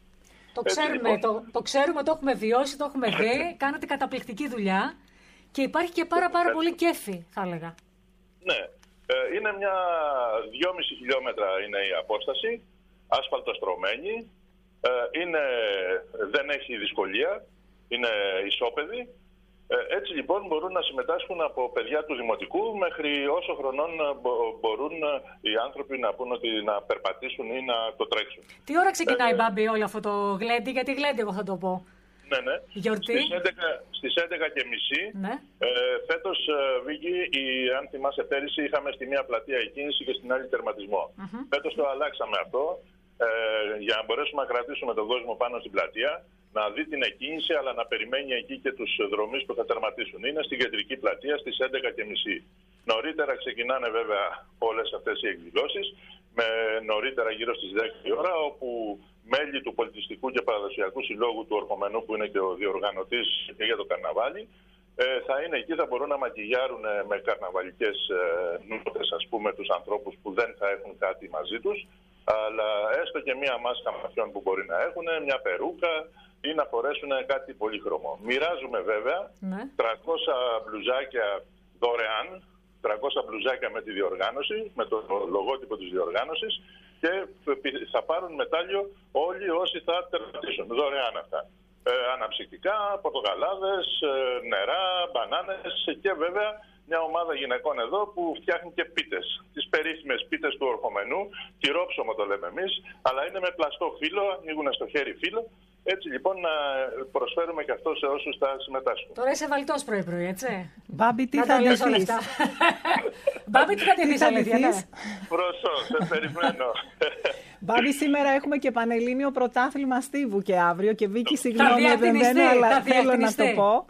Το ξέρουμε, το έχουμε βιώσει, το έχουμε δει. Κάνετε καταπληκτική δουλειά και υπάρχει και πάρα πολύ κέφι, θα έλεγα. Ναι. Είναι μια 2,5 χιλιόμετρα είναι η απόσταση, ασφαλτοστρωμένη, δεν έχει δυσκολία, είναι ισόπεδη. Έτσι λοιπόν μπορούν να συμμετάσχουν από παιδιά του Δημοτικού μέχρι όσο χρονών μπορούν οι άνθρωποι να πούν ότι να περπατήσουν ή να το τρέξουν. Τι ώρα ξεκινάει, Μπάμπη, όλο αυτό το γλέντι? Γιατί γλέντι εγώ θα το πω. Ναι. Γιορτή. Στις 11:30 ναι. Φέτος, Βίκη, αν θυμάσαι πέρυσι είχαμε στη μία πλατεία εκκίνηση και στην άλλη τερματισμό. Φέτος το αλλάξαμε αυτό για να μπορέσουμε να κρατήσουμε τον κόσμο πάνω στην πλατεία, να δει την εκκίνηση, αλλά να περιμένει εκεί και τους δρομείς που θα τερματίσουν. Είναι στην κεντρική πλατεία στις 11:30. Νωρίτερα ξεκινάνε βέβαια όλες αυτές οι εκδηλώσεις, νωρίτερα γύρω στις 10 η ώρα, όπου μέλη του Πολιτιστικού και Παραδοσιακού Συλλόγου του Ορχομενού, που είναι και ο διοργανωτής και για το καρναβάλι, θα είναι εκεί, θα μπορούν να μακιγιάρουν με καρναβαλικές νότες, ας πούμε, τους ανθρώπους που δεν θα έχουν κάτι μαζί τους, αλλά έστω και μία μάσκα ματιών που μπορεί να έχουν, μια περούκα ή να φορέσουν κάτι πολύχρωμο. Μοιράζουμε βέβαια 300 μπλουζάκια δωρεάν, 300 μπλουζάκια με τη διοργάνωση, με το λογότυπο της διοργάνωσης, και θα πάρουν μετάλλιο όλοι όσοι θα τερματίσουν. Δωρεάν αυτά. Αναψυκτικά, πορτοκαλάδες, νερά, μπανάνες και βέβαια μια ομάδα γυναικών εδώ που φτιάχνει και πίτες. Τις περίφημες πίτες του Ορχομενού, τυρόψωμο το λέμε εμείς, αλλά είναι με πλαστό φύλλο, ανοίγουν στο χέρι φύλλο. Έτσι λοιπόν να προσφέρουμε και αυτό σε όσους θα συμμετάσχουν. Τώρα είσαι βαλτός πρωί-πρωί, έτσι. Μπάμπη, τι θα ντυθείς? Μπάμπη, τι θα ντυθείς, αλήθεια, ναι. Προσώ, σε περιμένω. Μπάμπη, σήμερα έχουμε και Πανελλήνιο Πρωτάθλημα Στίβου και αύριο. Και Βίκη, συγγνώμη, επεμβαίνω, αλλά θέλω να το πω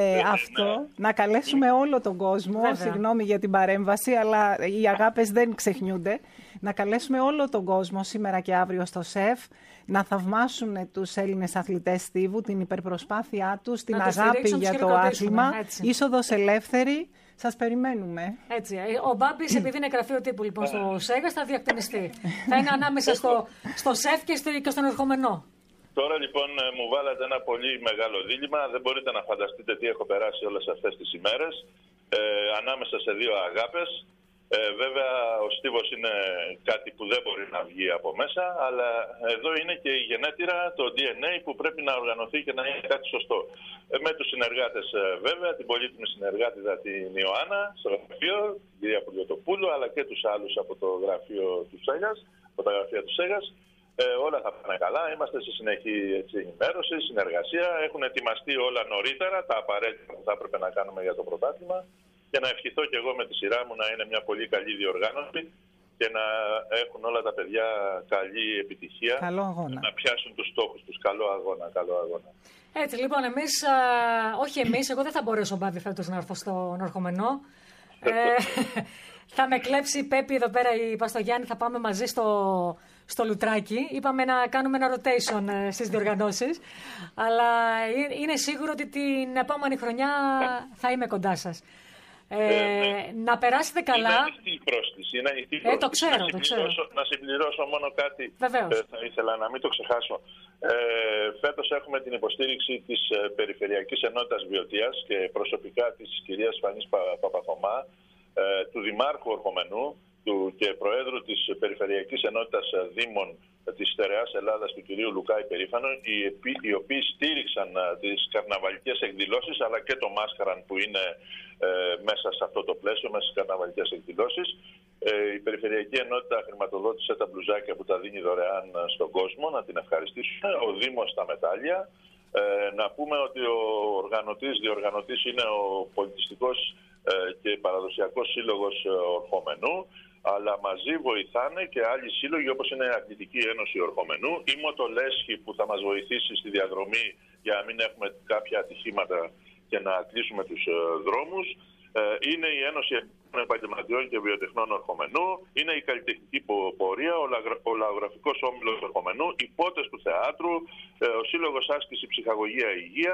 αυτό. Να καλέσουμε όλο τον κόσμο. Συγγνώμη για την παρέμβαση, αλλά οι αγάπες δεν ξεχνιούνται. Να καλέσουμε όλο τον κόσμο σήμερα και αύριο στο ΣΕΦ να θαυμάσουν τους Έλληνες αθλητές στίβου, την υπερπροσπάθειά τους, την αγάπη για το άθλημα. Είσοδος ελεύθερη. Σας περιμένουμε. Έτσι. Ο Μπάμπης, επειδή είναι γραφείο τύπου λοιπόν στο ΣΕΓΑΣ, θα διακτηνιστεί. Θα είναι ανάμεσα στο ΣΕΦ και στον Ερχομενό. Τώρα λοιπόν μου βάλατε ένα πολύ μεγάλο δίλημμα. Δεν μπορείτε να φανταστείτε τι έχω περάσει όλες αυτές τις ημέρες. Ανάμεσα σε δύο αγάπες. Βέβαια, ο στίβος είναι κάτι που δεν μπορεί να βγει από μέσα, αλλά εδώ είναι και η γενέτειρα, το DNA που πρέπει να οργανωθεί και να είναι κάτι σωστό. Με τους συνεργάτες, βέβαια, την πολύτιμη συνεργάτηδα την Ιωάννα στο γραφείο, την κυρία Πουλιοτοπούλου, αλλά και τους άλλους από το γραφείο του Σέγας, από τα γραφεία του Σέγας. Όλα θα πάνε καλά, είμαστε σε συνεχή ενημέρωση, συνεργασία. Έχουν ετοιμαστεί όλα νωρίτερα, τα απαραίτητα που θα έπρεπε να κάνουμε για το πρωτάθλημα. Και να ευχηθώ και εγώ με τη σειρά μου να είναι μια πολύ καλή διοργάνωση και να έχουν όλα τα παιδιά καλή επιτυχία. Καλό αγώνα. Να πιάσουν τους στόχους τους. Καλό αγώνα, καλό αγώνα. Έτσι, λοιπόν, όχι εμείς, εγώ δεν θα μπορέσω, Μπάμπη, φέτος να έρθω στον Ορχομενό. Θα με κλέψει η Πέπη εδώ πέρα, η Παστογιάννη, θα πάμε μαζί στο Λουτράκι. Είπαμε να κάνουμε ένα rotation στις διοργανώσεις. Αλλά είναι σίγουρο ότι την επόμενη χρονιά θα είμαι κοντά σας. Να περάσετε καλά. Είναι ανοιχτή η πρόσκληση. Το ξέρω. Να συμπληρώσω μόνο κάτι. Βεβαίως. Θα ήθελα να μην το ξεχάσω. Φέτος έχουμε την υποστήριξη της Περιφερειακής Ενότητας Βιωτίας και προσωπικά της κυρίας Φανής Παπαθωμά, του Δημάρχου Ορχομενού και Προέδρου της Περιφερειακής Ενότητας Δήμων της Στερεάς Ελλάδας, του κυρίου Λουκά Υπερήφανο, οι οποίοι στήριξαν τις καρναβαλικές εκδηλώσεις αλλά και το Μάσχαραν που είναι μέσα σε αυτό το πλαίσιο, μέσα στις καρναβαλικές εκδηλώσεις. Η Περιφερειακή Ενότητα χρηματοδότησε τα μπλουζάκια που τα δίνει δωρεάν στον κόσμο, να την ευχαριστήσουμε. Ο Δήμος τα μετάλλια. Να πούμε ότι ο διοργανωτής είναι ο Πολιτιστικός και Παραδοσιακός Σύλλογος Ορχομενού, αλλά μαζί βοηθάνε και άλλοι σύλλογοι όπως είναι η Αθλητική Ένωση Ορχομενού, η Μοτολέσχη που θα μας βοηθήσει στη διαδρομή για να μην έχουμε κάποια ατυχήματα και να κλείσουμε τους δρόμους. Είναι η Ένωση Επαγγελματιών και Βιοτεχνών Ορχομενού, είναι η Καλλιτεχνική Πορεία, ο Λαογραφικός Όμιλος Ορχομενού, οι Πότες του Θεάτρου, ο Σύλλογος Άσκηση Ψυχαγωγία Υγεία,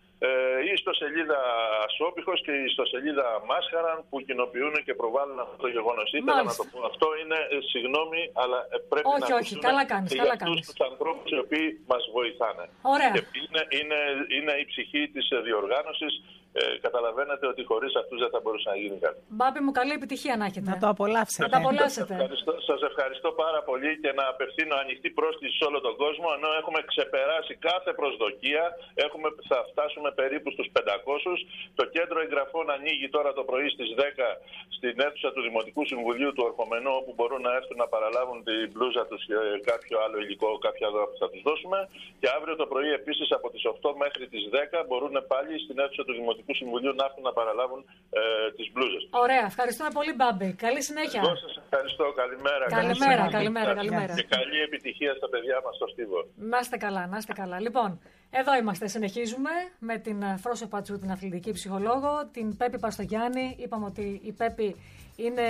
η ιστοσελίδα Ασόπιχος και η ιστοσελίδα Μάσχαραν που κοινοποιούν και προβάλλουν αυτό το γεγονός. Ήθελα να το πω. Αυτό είναι, συγγνώμη, αλλά πρέπει να ακούσουμε για αυτούς τους ανθρώπους οι οποίοι μας βοηθάνε. Ωραία. Και είναι η ψυχή της διοργάνωσης. Καταλαβαίνετε ότι χωρίς αυτούς δεν θα μπορούσε να γίνει κάτι. Μπάμπη μου, καλή επιτυχία να έχετε. Να το απολαύσετε. Να το απολαύσετε. Σας ευχαριστώ πάρα πολύ και να απευθύνω ανοιχτή πρόσκληση σε όλο τον κόσμο. Ενώ έχουμε ξεπεράσει κάθε προσδοκία, θα φτάσουμε περίπου στους 500. Το κέντρο εγγραφών ανοίγει τώρα το πρωί στις 10 στην αίθουσα του Δημοτικού Συμβουλίου του Ορχομενού, όπου μπορούν να έρθουν να παραλάβουν την μπλούζα τους και κάποιο άλλο υλικό, κάποια δώρα που θα τους δώσουμε. Και αύριο το πρωί επίσης από τις 8 μέχρι τις 10 μπορούν πάλι στην αίθουσα του Δημοτικού Συμβουλίου να έρθουν να παραλάβουν τις μπλούζες. Ωραία, ευχαριστούμε πολύ, Μπάμπη. Καλή συνέχεια. Εγώ σας ευχαριστώ. Καλημέρα. Καλημέρα. Και καλή επιτυχία στα παιδιά μας στο Στίβο. Να είστε καλά. Λοιπόν, εδώ είμαστε. Συνεχίζουμε με την Φρόσο Πατσού, την αθλητική ψυχολόγο, την Πέπη Παστογιάννη. Είπαμε ότι η Πέπη είναι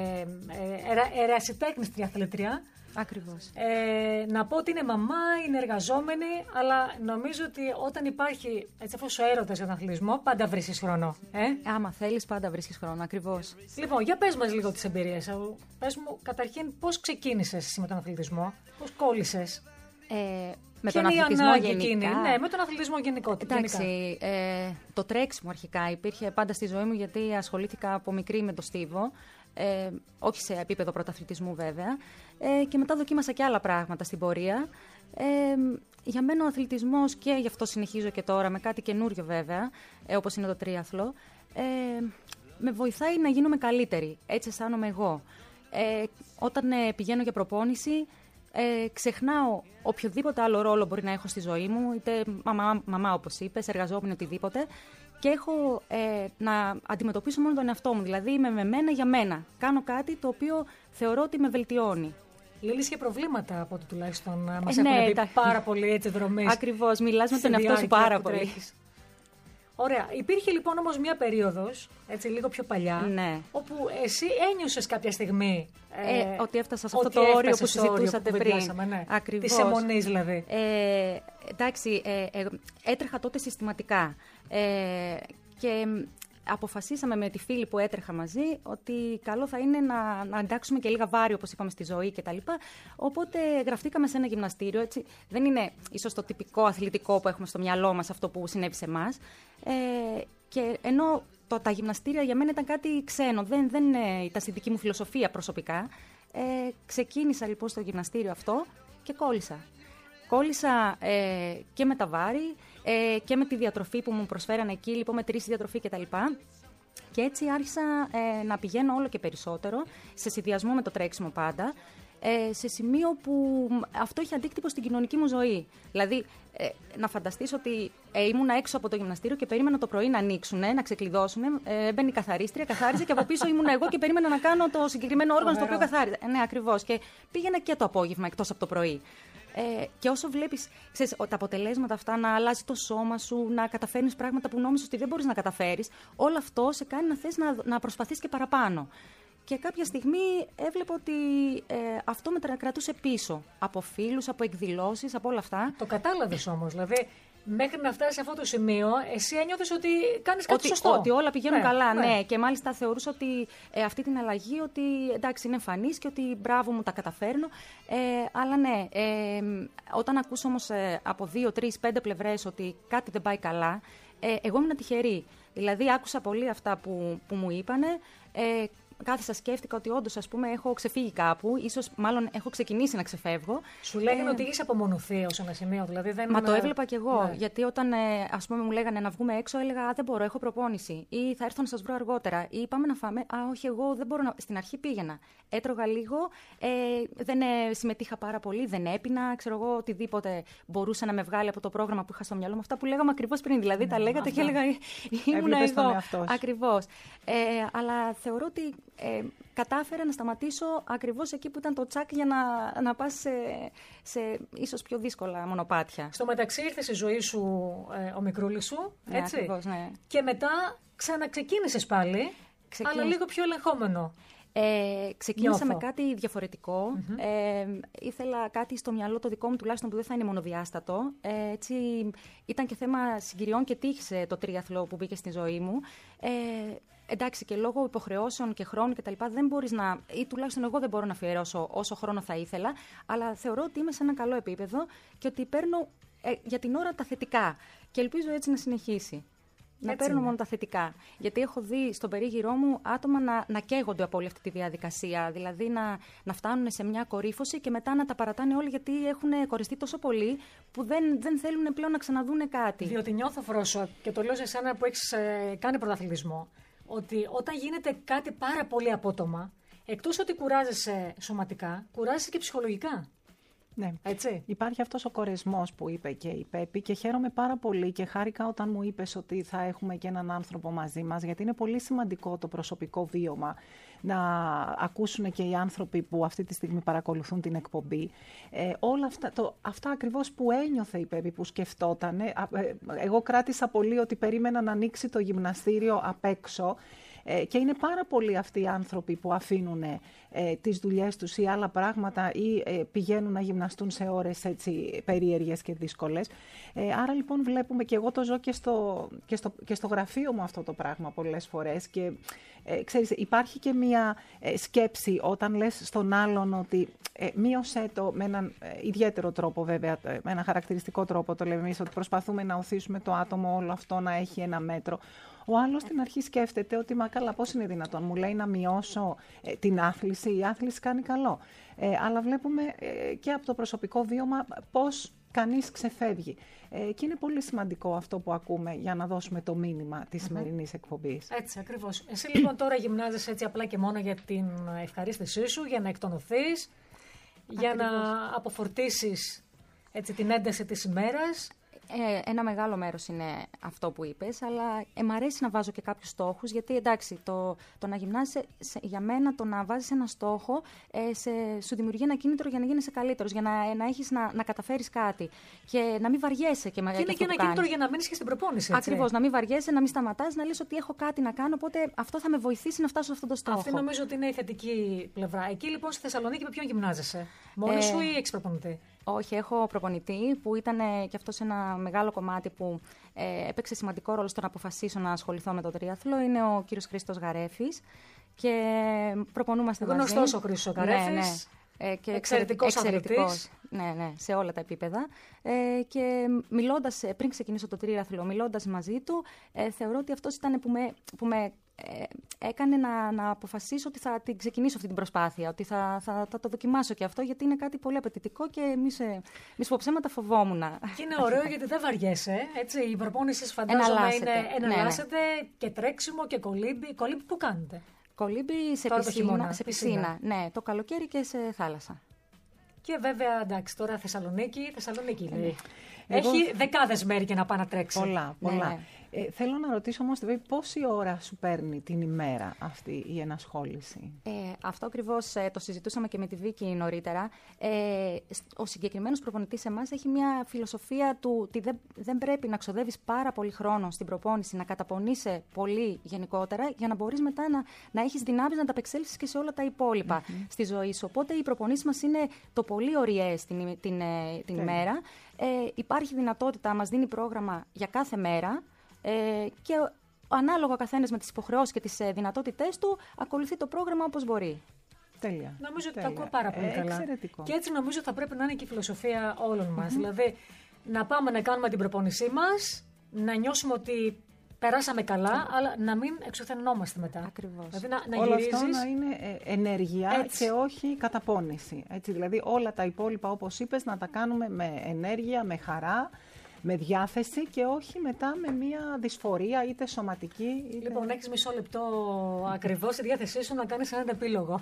ερασιτέχνης τριαθλήτρια. Ακριβώς. Να πω ότι είναι μαμά, είναι εργαζόμενη, αλλά νομίζω ότι όταν υπάρχει αυτός ο έρωτας για τον αθλητισμό, πάντα βρίσκεις χρόνο. Άμα θέλεις, πάντα βρίσκεις χρόνο, ακριβώς. Λοιπόν, για πες μας λίγο τις εμπειρίες σου. Πες μου, καταρχήν, πώς ξεκίνησες εσύ με τον αθλητισμό, πώς κόλλησες. Με τον αθλητισμό γενικά. Ναι, με τον αθλητισμό γενικότερα. Εντάξει, το τρέξιμο αρχικά υπήρχε πάντα στη ζωή μου, γιατί ασχολήθηκα από μικρή με το στίβο. Όχι σε επίπεδο πρωταθλητισμού βέβαια, και μετά δοκίμασα και άλλα πράγματα στην πορεία. Για μένα ο αθλητισμός, και γι' αυτό συνεχίζω και τώρα με κάτι καινούριο βέβαια, όπως είναι το τρίαθλο, με βοηθάει να γίνομαι καλύτερη, έτσι αισθάνομαι εγώ. Όταν πηγαίνω για προπόνηση, ξεχνάω οποιοδήποτε άλλο ρόλο μπορεί να έχω στη ζωή μου, είτε μαμά όπως είπες, εργαζόμενη, οτιδήποτε, και έχω να αντιμετωπίσω μόνο τον εαυτό μου. Δηλαδή είμαι με μένα για μένα. Κάνω κάτι το οποίο θεωρώ ότι με βελτιώνει. Λύλης και προβλήματα από ό,τι τουλάχιστον μας έχουν πει πάρα πολύ έτσι δρομές. Ακριβώς, μιλάς με τον εαυτό σου πάρα πολύ. Ωραία. Υπήρχε λοιπόν όμως μια περίοδος, έτσι λίγο πιο παλιά, ναι, όπου εσύ ένιωσες κάποια στιγμή ότι έφτασα σε αυτό το όριο που συζητούσατε πριν. Ναι. Ακριβώς. Της αιμονής δηλαδή. Εντάξει, έτρεχα τότε συστηματικά και αποφασίσαμε με τη φίλη που έτρεχα μαζί ότι καλό θα είναι να εντάξουμε και λίγα βάρη, όπως είπαμε, στη ζωή κτλ. Οπότε γραφτήκαμε σε ένα γυμναστήριο. Έτσι. Δεν είναι ίσως το τυπικό αθλητικό που έχουμε στο μυαλό μας αυτό που συνέβη σε εμάς. Και ενώ τα γυμναστήρια για μένα ήταν κάτι ξένο. Δεν ήταν στη δική μου φιλοσοφία προσωπικά. Ξεκίνησα λοιπόν στο γυμναστήριο αυτό και κόλλησα. Κόλλησα και με τα βάρη και με τη διατροφή που μου προσφέρανε εκεί, λοιπόν μετρήσει διατροφή κτλ. Και έτσι άρχισα να πηγαίνω όλο και περισσότερο, σε συνδυασμό με το τρέξιμο πάντα, σε σημείο που αυτό είχε αντίκτυπο στην κοινωνική μου ζωή. Δηλαδή, να φανταστείς ότι ήμουν έξω από το γυμναστήριο και περίμενα το πρωί να ανοίξουνε, να ξεκλειδώσουνε. Μπαίνει η καθαρίστρια, καθάριζε και από πίσω ήμουν εγώ και περίμενα να κάνω το συγκεκριμένο όργανο στο οποίο καθάριζε. Ναι, ακριβώς. Και πήγαινα και το απόγευμα εκτός από το πρωί. Και όσο βλέπεις τα αποτελέσματα αυτά, να αλλάζει το σώμα σου, να καταφέρνεις πράγματα που νόμιζες ότι δεν μπορείς να καταφέρεις, όλο αυτό σε κάνει να θες να προσπαθείς και παραπάνω. Και κάποια στιγμή έβλεπα ότι αυτό με κρατούσε πίσω. Από φίλους, από εκδηλώσεις, από όλα αυτά. Το κατάλαβες όμως, δηλαδή μέχρι να φτάσεις σε αυτό το σημείο, εσύ ένιωθες ότι κάνεις κάτι σωστό. Ότι όλα πηγαίνουν καλά, ναι. Και μάλιστα θεωρούσα ότι αυτή την αλλαγή, ότι εντάξει είναι εμφανής και ότι μπράβο μου τα καταφέρνω. Αλλά ναι, όταν ακούς όμως από 2, 3, 5 πλευρές ότι κάτι δεν πάει καλά, εγώ ήμουν τυχερή. Δηλαδή άκουσα πολύ αυτά που μου είπανε. Κάθισα, σκέφτηκα ότι όντως, ας πούμε, έχω ξεφύγει κάπου, ίσως μάλλον έχω ξεκινήσει να ξεφεύγω. Σου λέγανε ότι είσαι απομονωθεί ως ένα σημείο, δηλαδή δεν. Μα το έβλεπα κι εγώ. Ναι. Γιατί όταν ας πούμε, μου λέγανε να βγούμε έξω, έλεγα δεν μπορώ, έχω προπόνηση. Ή θα έρθω να σας βρω αργότερα. Ή πάμε να φάμε. Όχι, εγώ δεν μπορώ να. Στην αρχή πήγαινα. Έτρωγα λίγο, δεν συμμετείχα πάρα πολύ, δεν έπινα. Ξέρω εγώ, οτιδήποτε μπορούσε να με βγάλει από το πρόγραμμα που είχα στο μυαλό μου. Αυτά που λέγαμε ακριβώς πριν. Δηλαδή τα λέγατε και έλεγα ήμουν εγώ. Ακριβώς. Αλλά θεωρώ ότι κατάφερα να σταματήσω ακριβώς εκεί που ήταν το τσάκ για να πας σε ίσως πιο δύσκολα μονοπάτια. Στο μεταξύ ήρθε στη ζωή σου ο μικρούλης σου, έτσι. Ακριβώς, ναι. Και μετά ξαναξεκίνησες πάλι, αλλά λίγο πιο ελεγχόμενο. Ξεκίνησα με κάτι διαφορετικό. Ήθελα κάτι στο μυαλό το δικό μου τουλάχιστον που δεν θα είναι μονοδιάστατο. Έτσι, ήταν και θέμα συγκυριών και τύχης το τρίαθλο που μπήκε στη ζωή μου. Εντάξει, και λόγω υποχρεώσεων και χρόνου κτλ. Δεν μπορείς να, ή τουλάχιστον εγώ δεν μπορώ να αφιερώσω όσο χρόνο θα ήθελα, αλλά θεωρώ ότι είμαι σε ένα καλό επίπεδο και ότι παίρνω για την ώρα τα θετικά. Και ελπίζω έτσι να συνεχίσει. Να παίρνω μόνο τα θετικά. Γιατί έχω δει στον περίγυρό μου άτομα να καίγονται από όλη αυτή τη διαδικασία. Δηλαδή να φτάνουν σε μια κορύφωση και μετά να τα παρατάνε όλοι γιατί έχουν κοριστεί τόσο πολύ που δεν θέλουν πλέον να ξαναδούνε κάτι. Διότι νιώθω, Φρόσο, και το λέω σε εσένα που έχεις κάνει πρωταθλητισμό, ότι όταν γίνεται κάτι πάρα πολύ απότομα, εκτός ότι κουράζεσαι σωματικά, κουράζεσαι και ψυχολογικά. Ναι. Έτσι. Υπάρχει αυτός ο κορεσμός που είπε και η Πέπη και χαίρομαι πάρα πολύ και χάρηκα όταν μου είπες ότι θα έχουμε και έναν άνθρωπο μαζί μας, γιατί είναι πολύ σημαντικό το προσωπικό βίωμα να ακούσουν και οι άνθρωποι που αυτή τη στιγμή παρακολουθούν την εκπομπή. Όλα αυτά ακριβώς που ένιωθε η Πέπη, που σκεφτόταν. Εγώ κράτησα πολύ ότι περίμενα να ανοίξει το γυμναστήριο απ' έξω. Και είναι πάρα πολλοί αυτοί οι άνθρωποι που αφήνουν τις δουλειές τους ή άλλα πράγματα ή πηγαίνουν να γυμναστούν σε ώρες έτσι περίεργες και δύσκολες. Άρα λοιπόν βλέπουμε, και εγώ το ζω και στο γραφείο μου αυτό το πράγμα πολλές φορές, και ξέρεις, υπάρχει και μία σκέψη όταν λες στον άλλον ότι μείωσέ το με έναν ιδιαίτερο τρόπο, βέβαια, με έναν χαρακτηριστικό τρόπο το λέμε εμείς, ότι προσπαθούμε να οθήσουμε το άτομο όλο αυτό να έχει ένα μέτρο. Ο άλλος στην αρχή σκέφτεται ότι μα καλά, πώς είναι δυνατόν, μου λέει να μειώσω την άθληση, η άθληση κάνει καλό. Αλλά βλέπουμε και από το προσωπικό βίωμα πώς κανείς ξεφεύγει. Και είναι πολύ σημαντικό αυτό που ακούμε για να δώσουμε το μήνυμα της σημερινής εκπομπής. Έτσι, ακριβώς. Εσύ λοιπόν τώρα γυμνάζεσαι έτσι απλά και μόνο για την ευχαρίστησή σου, για να εκτονωθείς, για να αποφορτίσεις έτσι την ένταση της ημέρας. Ένα μεγάλο μέρος είναι αυτό που είπες, αλλά μ' αρέσει να βάζω και κάποιους στόχους, γιατί εντάξει, το να γυμνάζεσαι, για μένα το να βάζεις ένα στόχο σου δημιουργεί ένα κίνητρο για να γίνεσαι καλύτερος, για να έχεις να καταφέρεις κάτι και να μην βαριέσαι. Και είναι και ένα κίνητρο για να μείνεις και στην προπόνηση. Ακριβώς, να μην βαριέσαι, να μην σταματάς, να λες ότι έχω κάτι να κάνω, οπότε αυτό θα με βοηθήσει να φτάσω σε αυτό το στόχο. Αυτή νομίζω ότι είναι η θετική πλευρά. Εκεί λοιπόν στη Θεσσαλονίκη με ποιον γυμνάζεσαι, μόνη σου ή έχεις προπονητή? Όχι, έχω προπονητή που ήταν και αυτός ένα μεγάλο κομμάτι που έπαιξε σημαντικό ρόλο στο να αποφασίσω να ασχοληθώ με το τρίαθλο. Είναι ο κύριος Χρήστος Γαρέφης και προπονούμαστε μαζί. Γνωστός ο Χρήστος Γαρέφης. Ναι. Και εξαιρετικός αθλητής. Ναι, σε όλα τα επίπεδα. Και μιλώντας, πριν ξεκινήσω το τρίαθλο, μιλώντας μαζί του, θεωρώ ότι αυτός ήταν που με έκανε να αποφασίσω ότι θα την ξεκινήσω αυτή την προσπάθεια, ότι θα το δοκιμάσω και αυτό, γιατί είναι κάτι πολύ απαιτητικό και μη πω ψέματα, φοβόμουν. Και είναι ωραίο γιατί δεν βαριέσαι, έτσι, η προπόνηση φαντάζομαι είναι εναλλάσσεται και τρέξιμο και κολύμπι. Κολύμπι που κάνετε? Κολύμπι σε πισίνα, ναι, το καλοκαίρι και σε θάλασσα. Και βέβαια, εντάξει, τώρα Θεσσαλονίκη λέει. Έχει δεκάδες μέρη για να πάει να τρέξει. Πολλά. Ναι. Θέλω να ρωτήσω όμως, πόση ώρα σου παίρνει την ημέρα αυτή η ενασχόληση? Αυτό ακριβώς το συζητούσαμε και με τη Βίκη νωρίτερα. Ο συγκεκριμένος προπονητής εμάς έχει μια φιλοσοφία του ότι δεν πρέπει να ξοδεύεις πάρα πολύ χρόνο στην προπόνηση, να καταπονείσαι πολύ γενικότερα, για να μπορείς μετά να έχεις δυνάμεις να τα απεξέλθεις και σε όλα τα υπόλοιπα στη ζωή σου. Οπότε οι προπονήσεις μας είναι το πολύ ωριές την ημέρα. Υπάρχει δυνατότητα, μας δίνει πρόγραμμα για κάθε μέρα. Και ανάλογα ο καθένας με τις υποχρεώσεις και τις δυνατότητές του ακολουθεί το πρόγραμμα όπως μπορεί. Τέλεια. Νομίζω ότι το ακούω πάρα πολύ καλά. Εξαιρετικό. Και έτσι νομίζω θα πρέπει να είναι και η φιλοσοφία όλων μας. Δηλαδή, να πάμε να κάνουμε την προπόνησή μας, να νιώσουμε ότι περάσαμε καλά, αλλά να μην εξουθενωνόμαστε μετά. Ακριβώς. Δηλαδή, να όλο γυρίζεις... αυτό να είναι ενέργεια και όχι καταπώνηση. Έτσι, δηλαδή όλα τα υπόλοιπα, όπως είπες, να τα κάνουμε με ενέργεια, με χαρά, με διάθεση και όχι μετά με μια δυσφορία είτε σωματική. Λοιπόν, έχεις μισό λεπτό ακριβώς στη διάθεσή σου να κάνεις έναν επίλογο.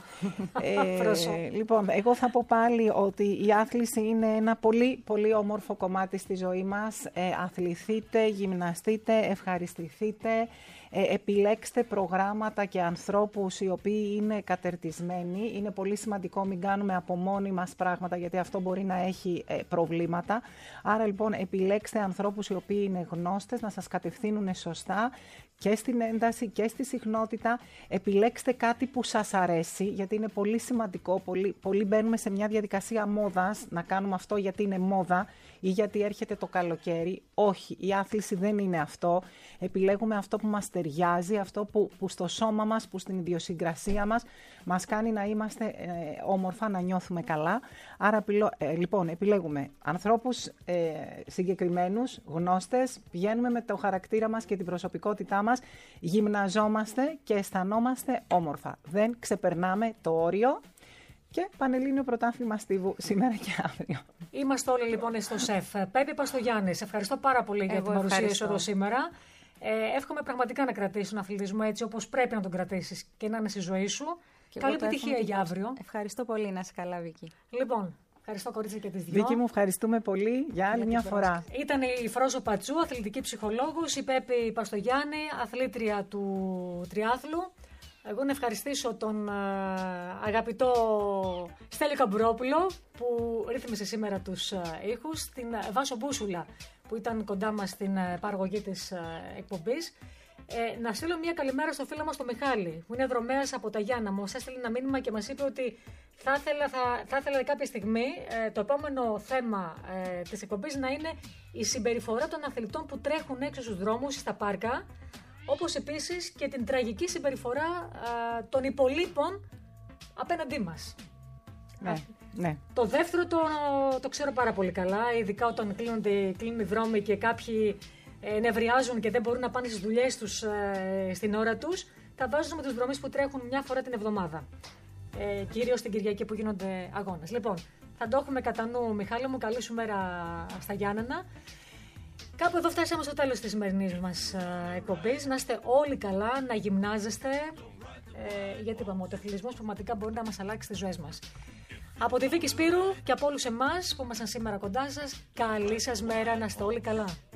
Λοιπόν, εγώ θα πω πάλι ότι η άθληση είναι ένα πολύ, πολύ όμορφο κομμάτι στη ζωή μας. Αθληθείτε, γυμναστείτε, ευχαριστηθείτε. Επιλέξτε προγράμματα και ανθρώπους οι οποίοι είναι κατερτισμένοι. Είναι πολύ σημαντικό μην κάνουμε από μόνοι μας πράγματα, γιατί αυτό μπορεί να έχει προβλήματα. Άρα λοιπόν επιλέξτε ανθρώπους οι οποίοι είναι γνώστες, να σας κατευθύνουν σωστά και στην ένταση και στη συχνότητα. Επιλέξτε κάτι που σας αρέσει, γιατί είναι πολύ σημαντικό. Πολλοί μπαίνουμε σε μια διαδικασία μόδας, να κάνουμε αυτό γιατί είναι μόδα ή γιατί έρχεται το καλοκαίρι. Όχι, η άθληση δεν είναι αυτό. Επιλέγουμε αυτό που μας ταιριάζει, αυτό που στο σώμα μας, που στην ιδιοσυγκρασία μας κάνει να είμαστε όμορφα, να νιώθουμε καλά. Άρα λοιπόν επιλέγουμε ανθρώπους συγκεκριμένους, γνώστες, πηγαίνουμε με το χαρακτήρα μας και την προσωπικότητά μας, γυμναζόμαστε και αισθανόμαστε όμορφα. Δεν ξεπερνάμε το όριο. Και Πανελλήνιο Πρωτάθλημα Στίβου σήμερα και αύριο. Είμαστε όλοι λοιπόν στο ΣΕΦ. Πέπη Παστογιάννη, σε ευχαριστώ πάρα πολύ για την παρουσία σου εδώ σήμερα. Εύχομαι πραγματικά να κρατήσεις τον αθλητισμό έτσι όπως πρέπει να τον κρατήσεις και να είναι στη ζωή σου. Και καλή επιτυχία για αύριο. Ευχαριστώ πολύ, να είσαι καλά, Βίκη. Λοιπόν, ευχαριστώ κορίτσια και τις δυο. Βίκη μου, ευχαριστούμε πολύ για άλλη μια φορά. Ήταν η Φρόζο Πατσού, αθλητική ψυχολόγος, η Πέπη Παστογιάννη, αθλήτρια του τριάθλου. Εγώ να ευχαριστήσω τον αγαπητό Στέλιο Καμπουρόπουλο που ρύθμισε σήμερα τους ήχους, την Βάσο Μπούσουλα που ήταν κοντά μας στην παραγωγή της εκπομπής. Να στείλω μια καλημέρα στο φίλο μας τον Μιχάλη, που είναι δρομέας από τα Γιάννα. Μας έστειλε ένα μήνυμα και μας είπε ότι θα ήθελα κάποια στιγμή το επόμενο θέμα της εκπομπής να είναι η συμπεριφορά των αθλητών που τρέχουν έξω στους δρόμους ή στα πάρκα, όπως επίσης και την τραγική συμπεριφορά των υπολείπων απέναντί μας. Ναι. Το δεύτερο το ξέρω πάρα πολύ καλά, ειδικά όταν κλείνουν οι δρόμοι και κάποιοι νευριάζουν και δεν μπορούν να πάνε στις δουλειές τους στην ώρα τους, τα βάζουν με τους δρομείς που τρέχουν μια φορά την εβδομάδα. Κυρίως την Κυριακή που γίνονται αγώνες. Λοιπόν, θα το έχουμε κατά νου, Μιχάλη μου, καλή σου μέρα στα Γιάννενα. Κάπου εδώ φτάσαμε στο τέλος της σημερινής μας εκπομπής. Να είστε όλοι καλά, να γυμνάζεστε, γιατί είπαμε ότι ο αθλητισμός πραγματικά μπορεί να μας αλλάξει τις ζωές μας. Από τη Βίκη Σπύρου και από όλους εμάς που ήμασταν σήμερα κοντά σας, καλή σας μέρα, να είστε όλοι καλά.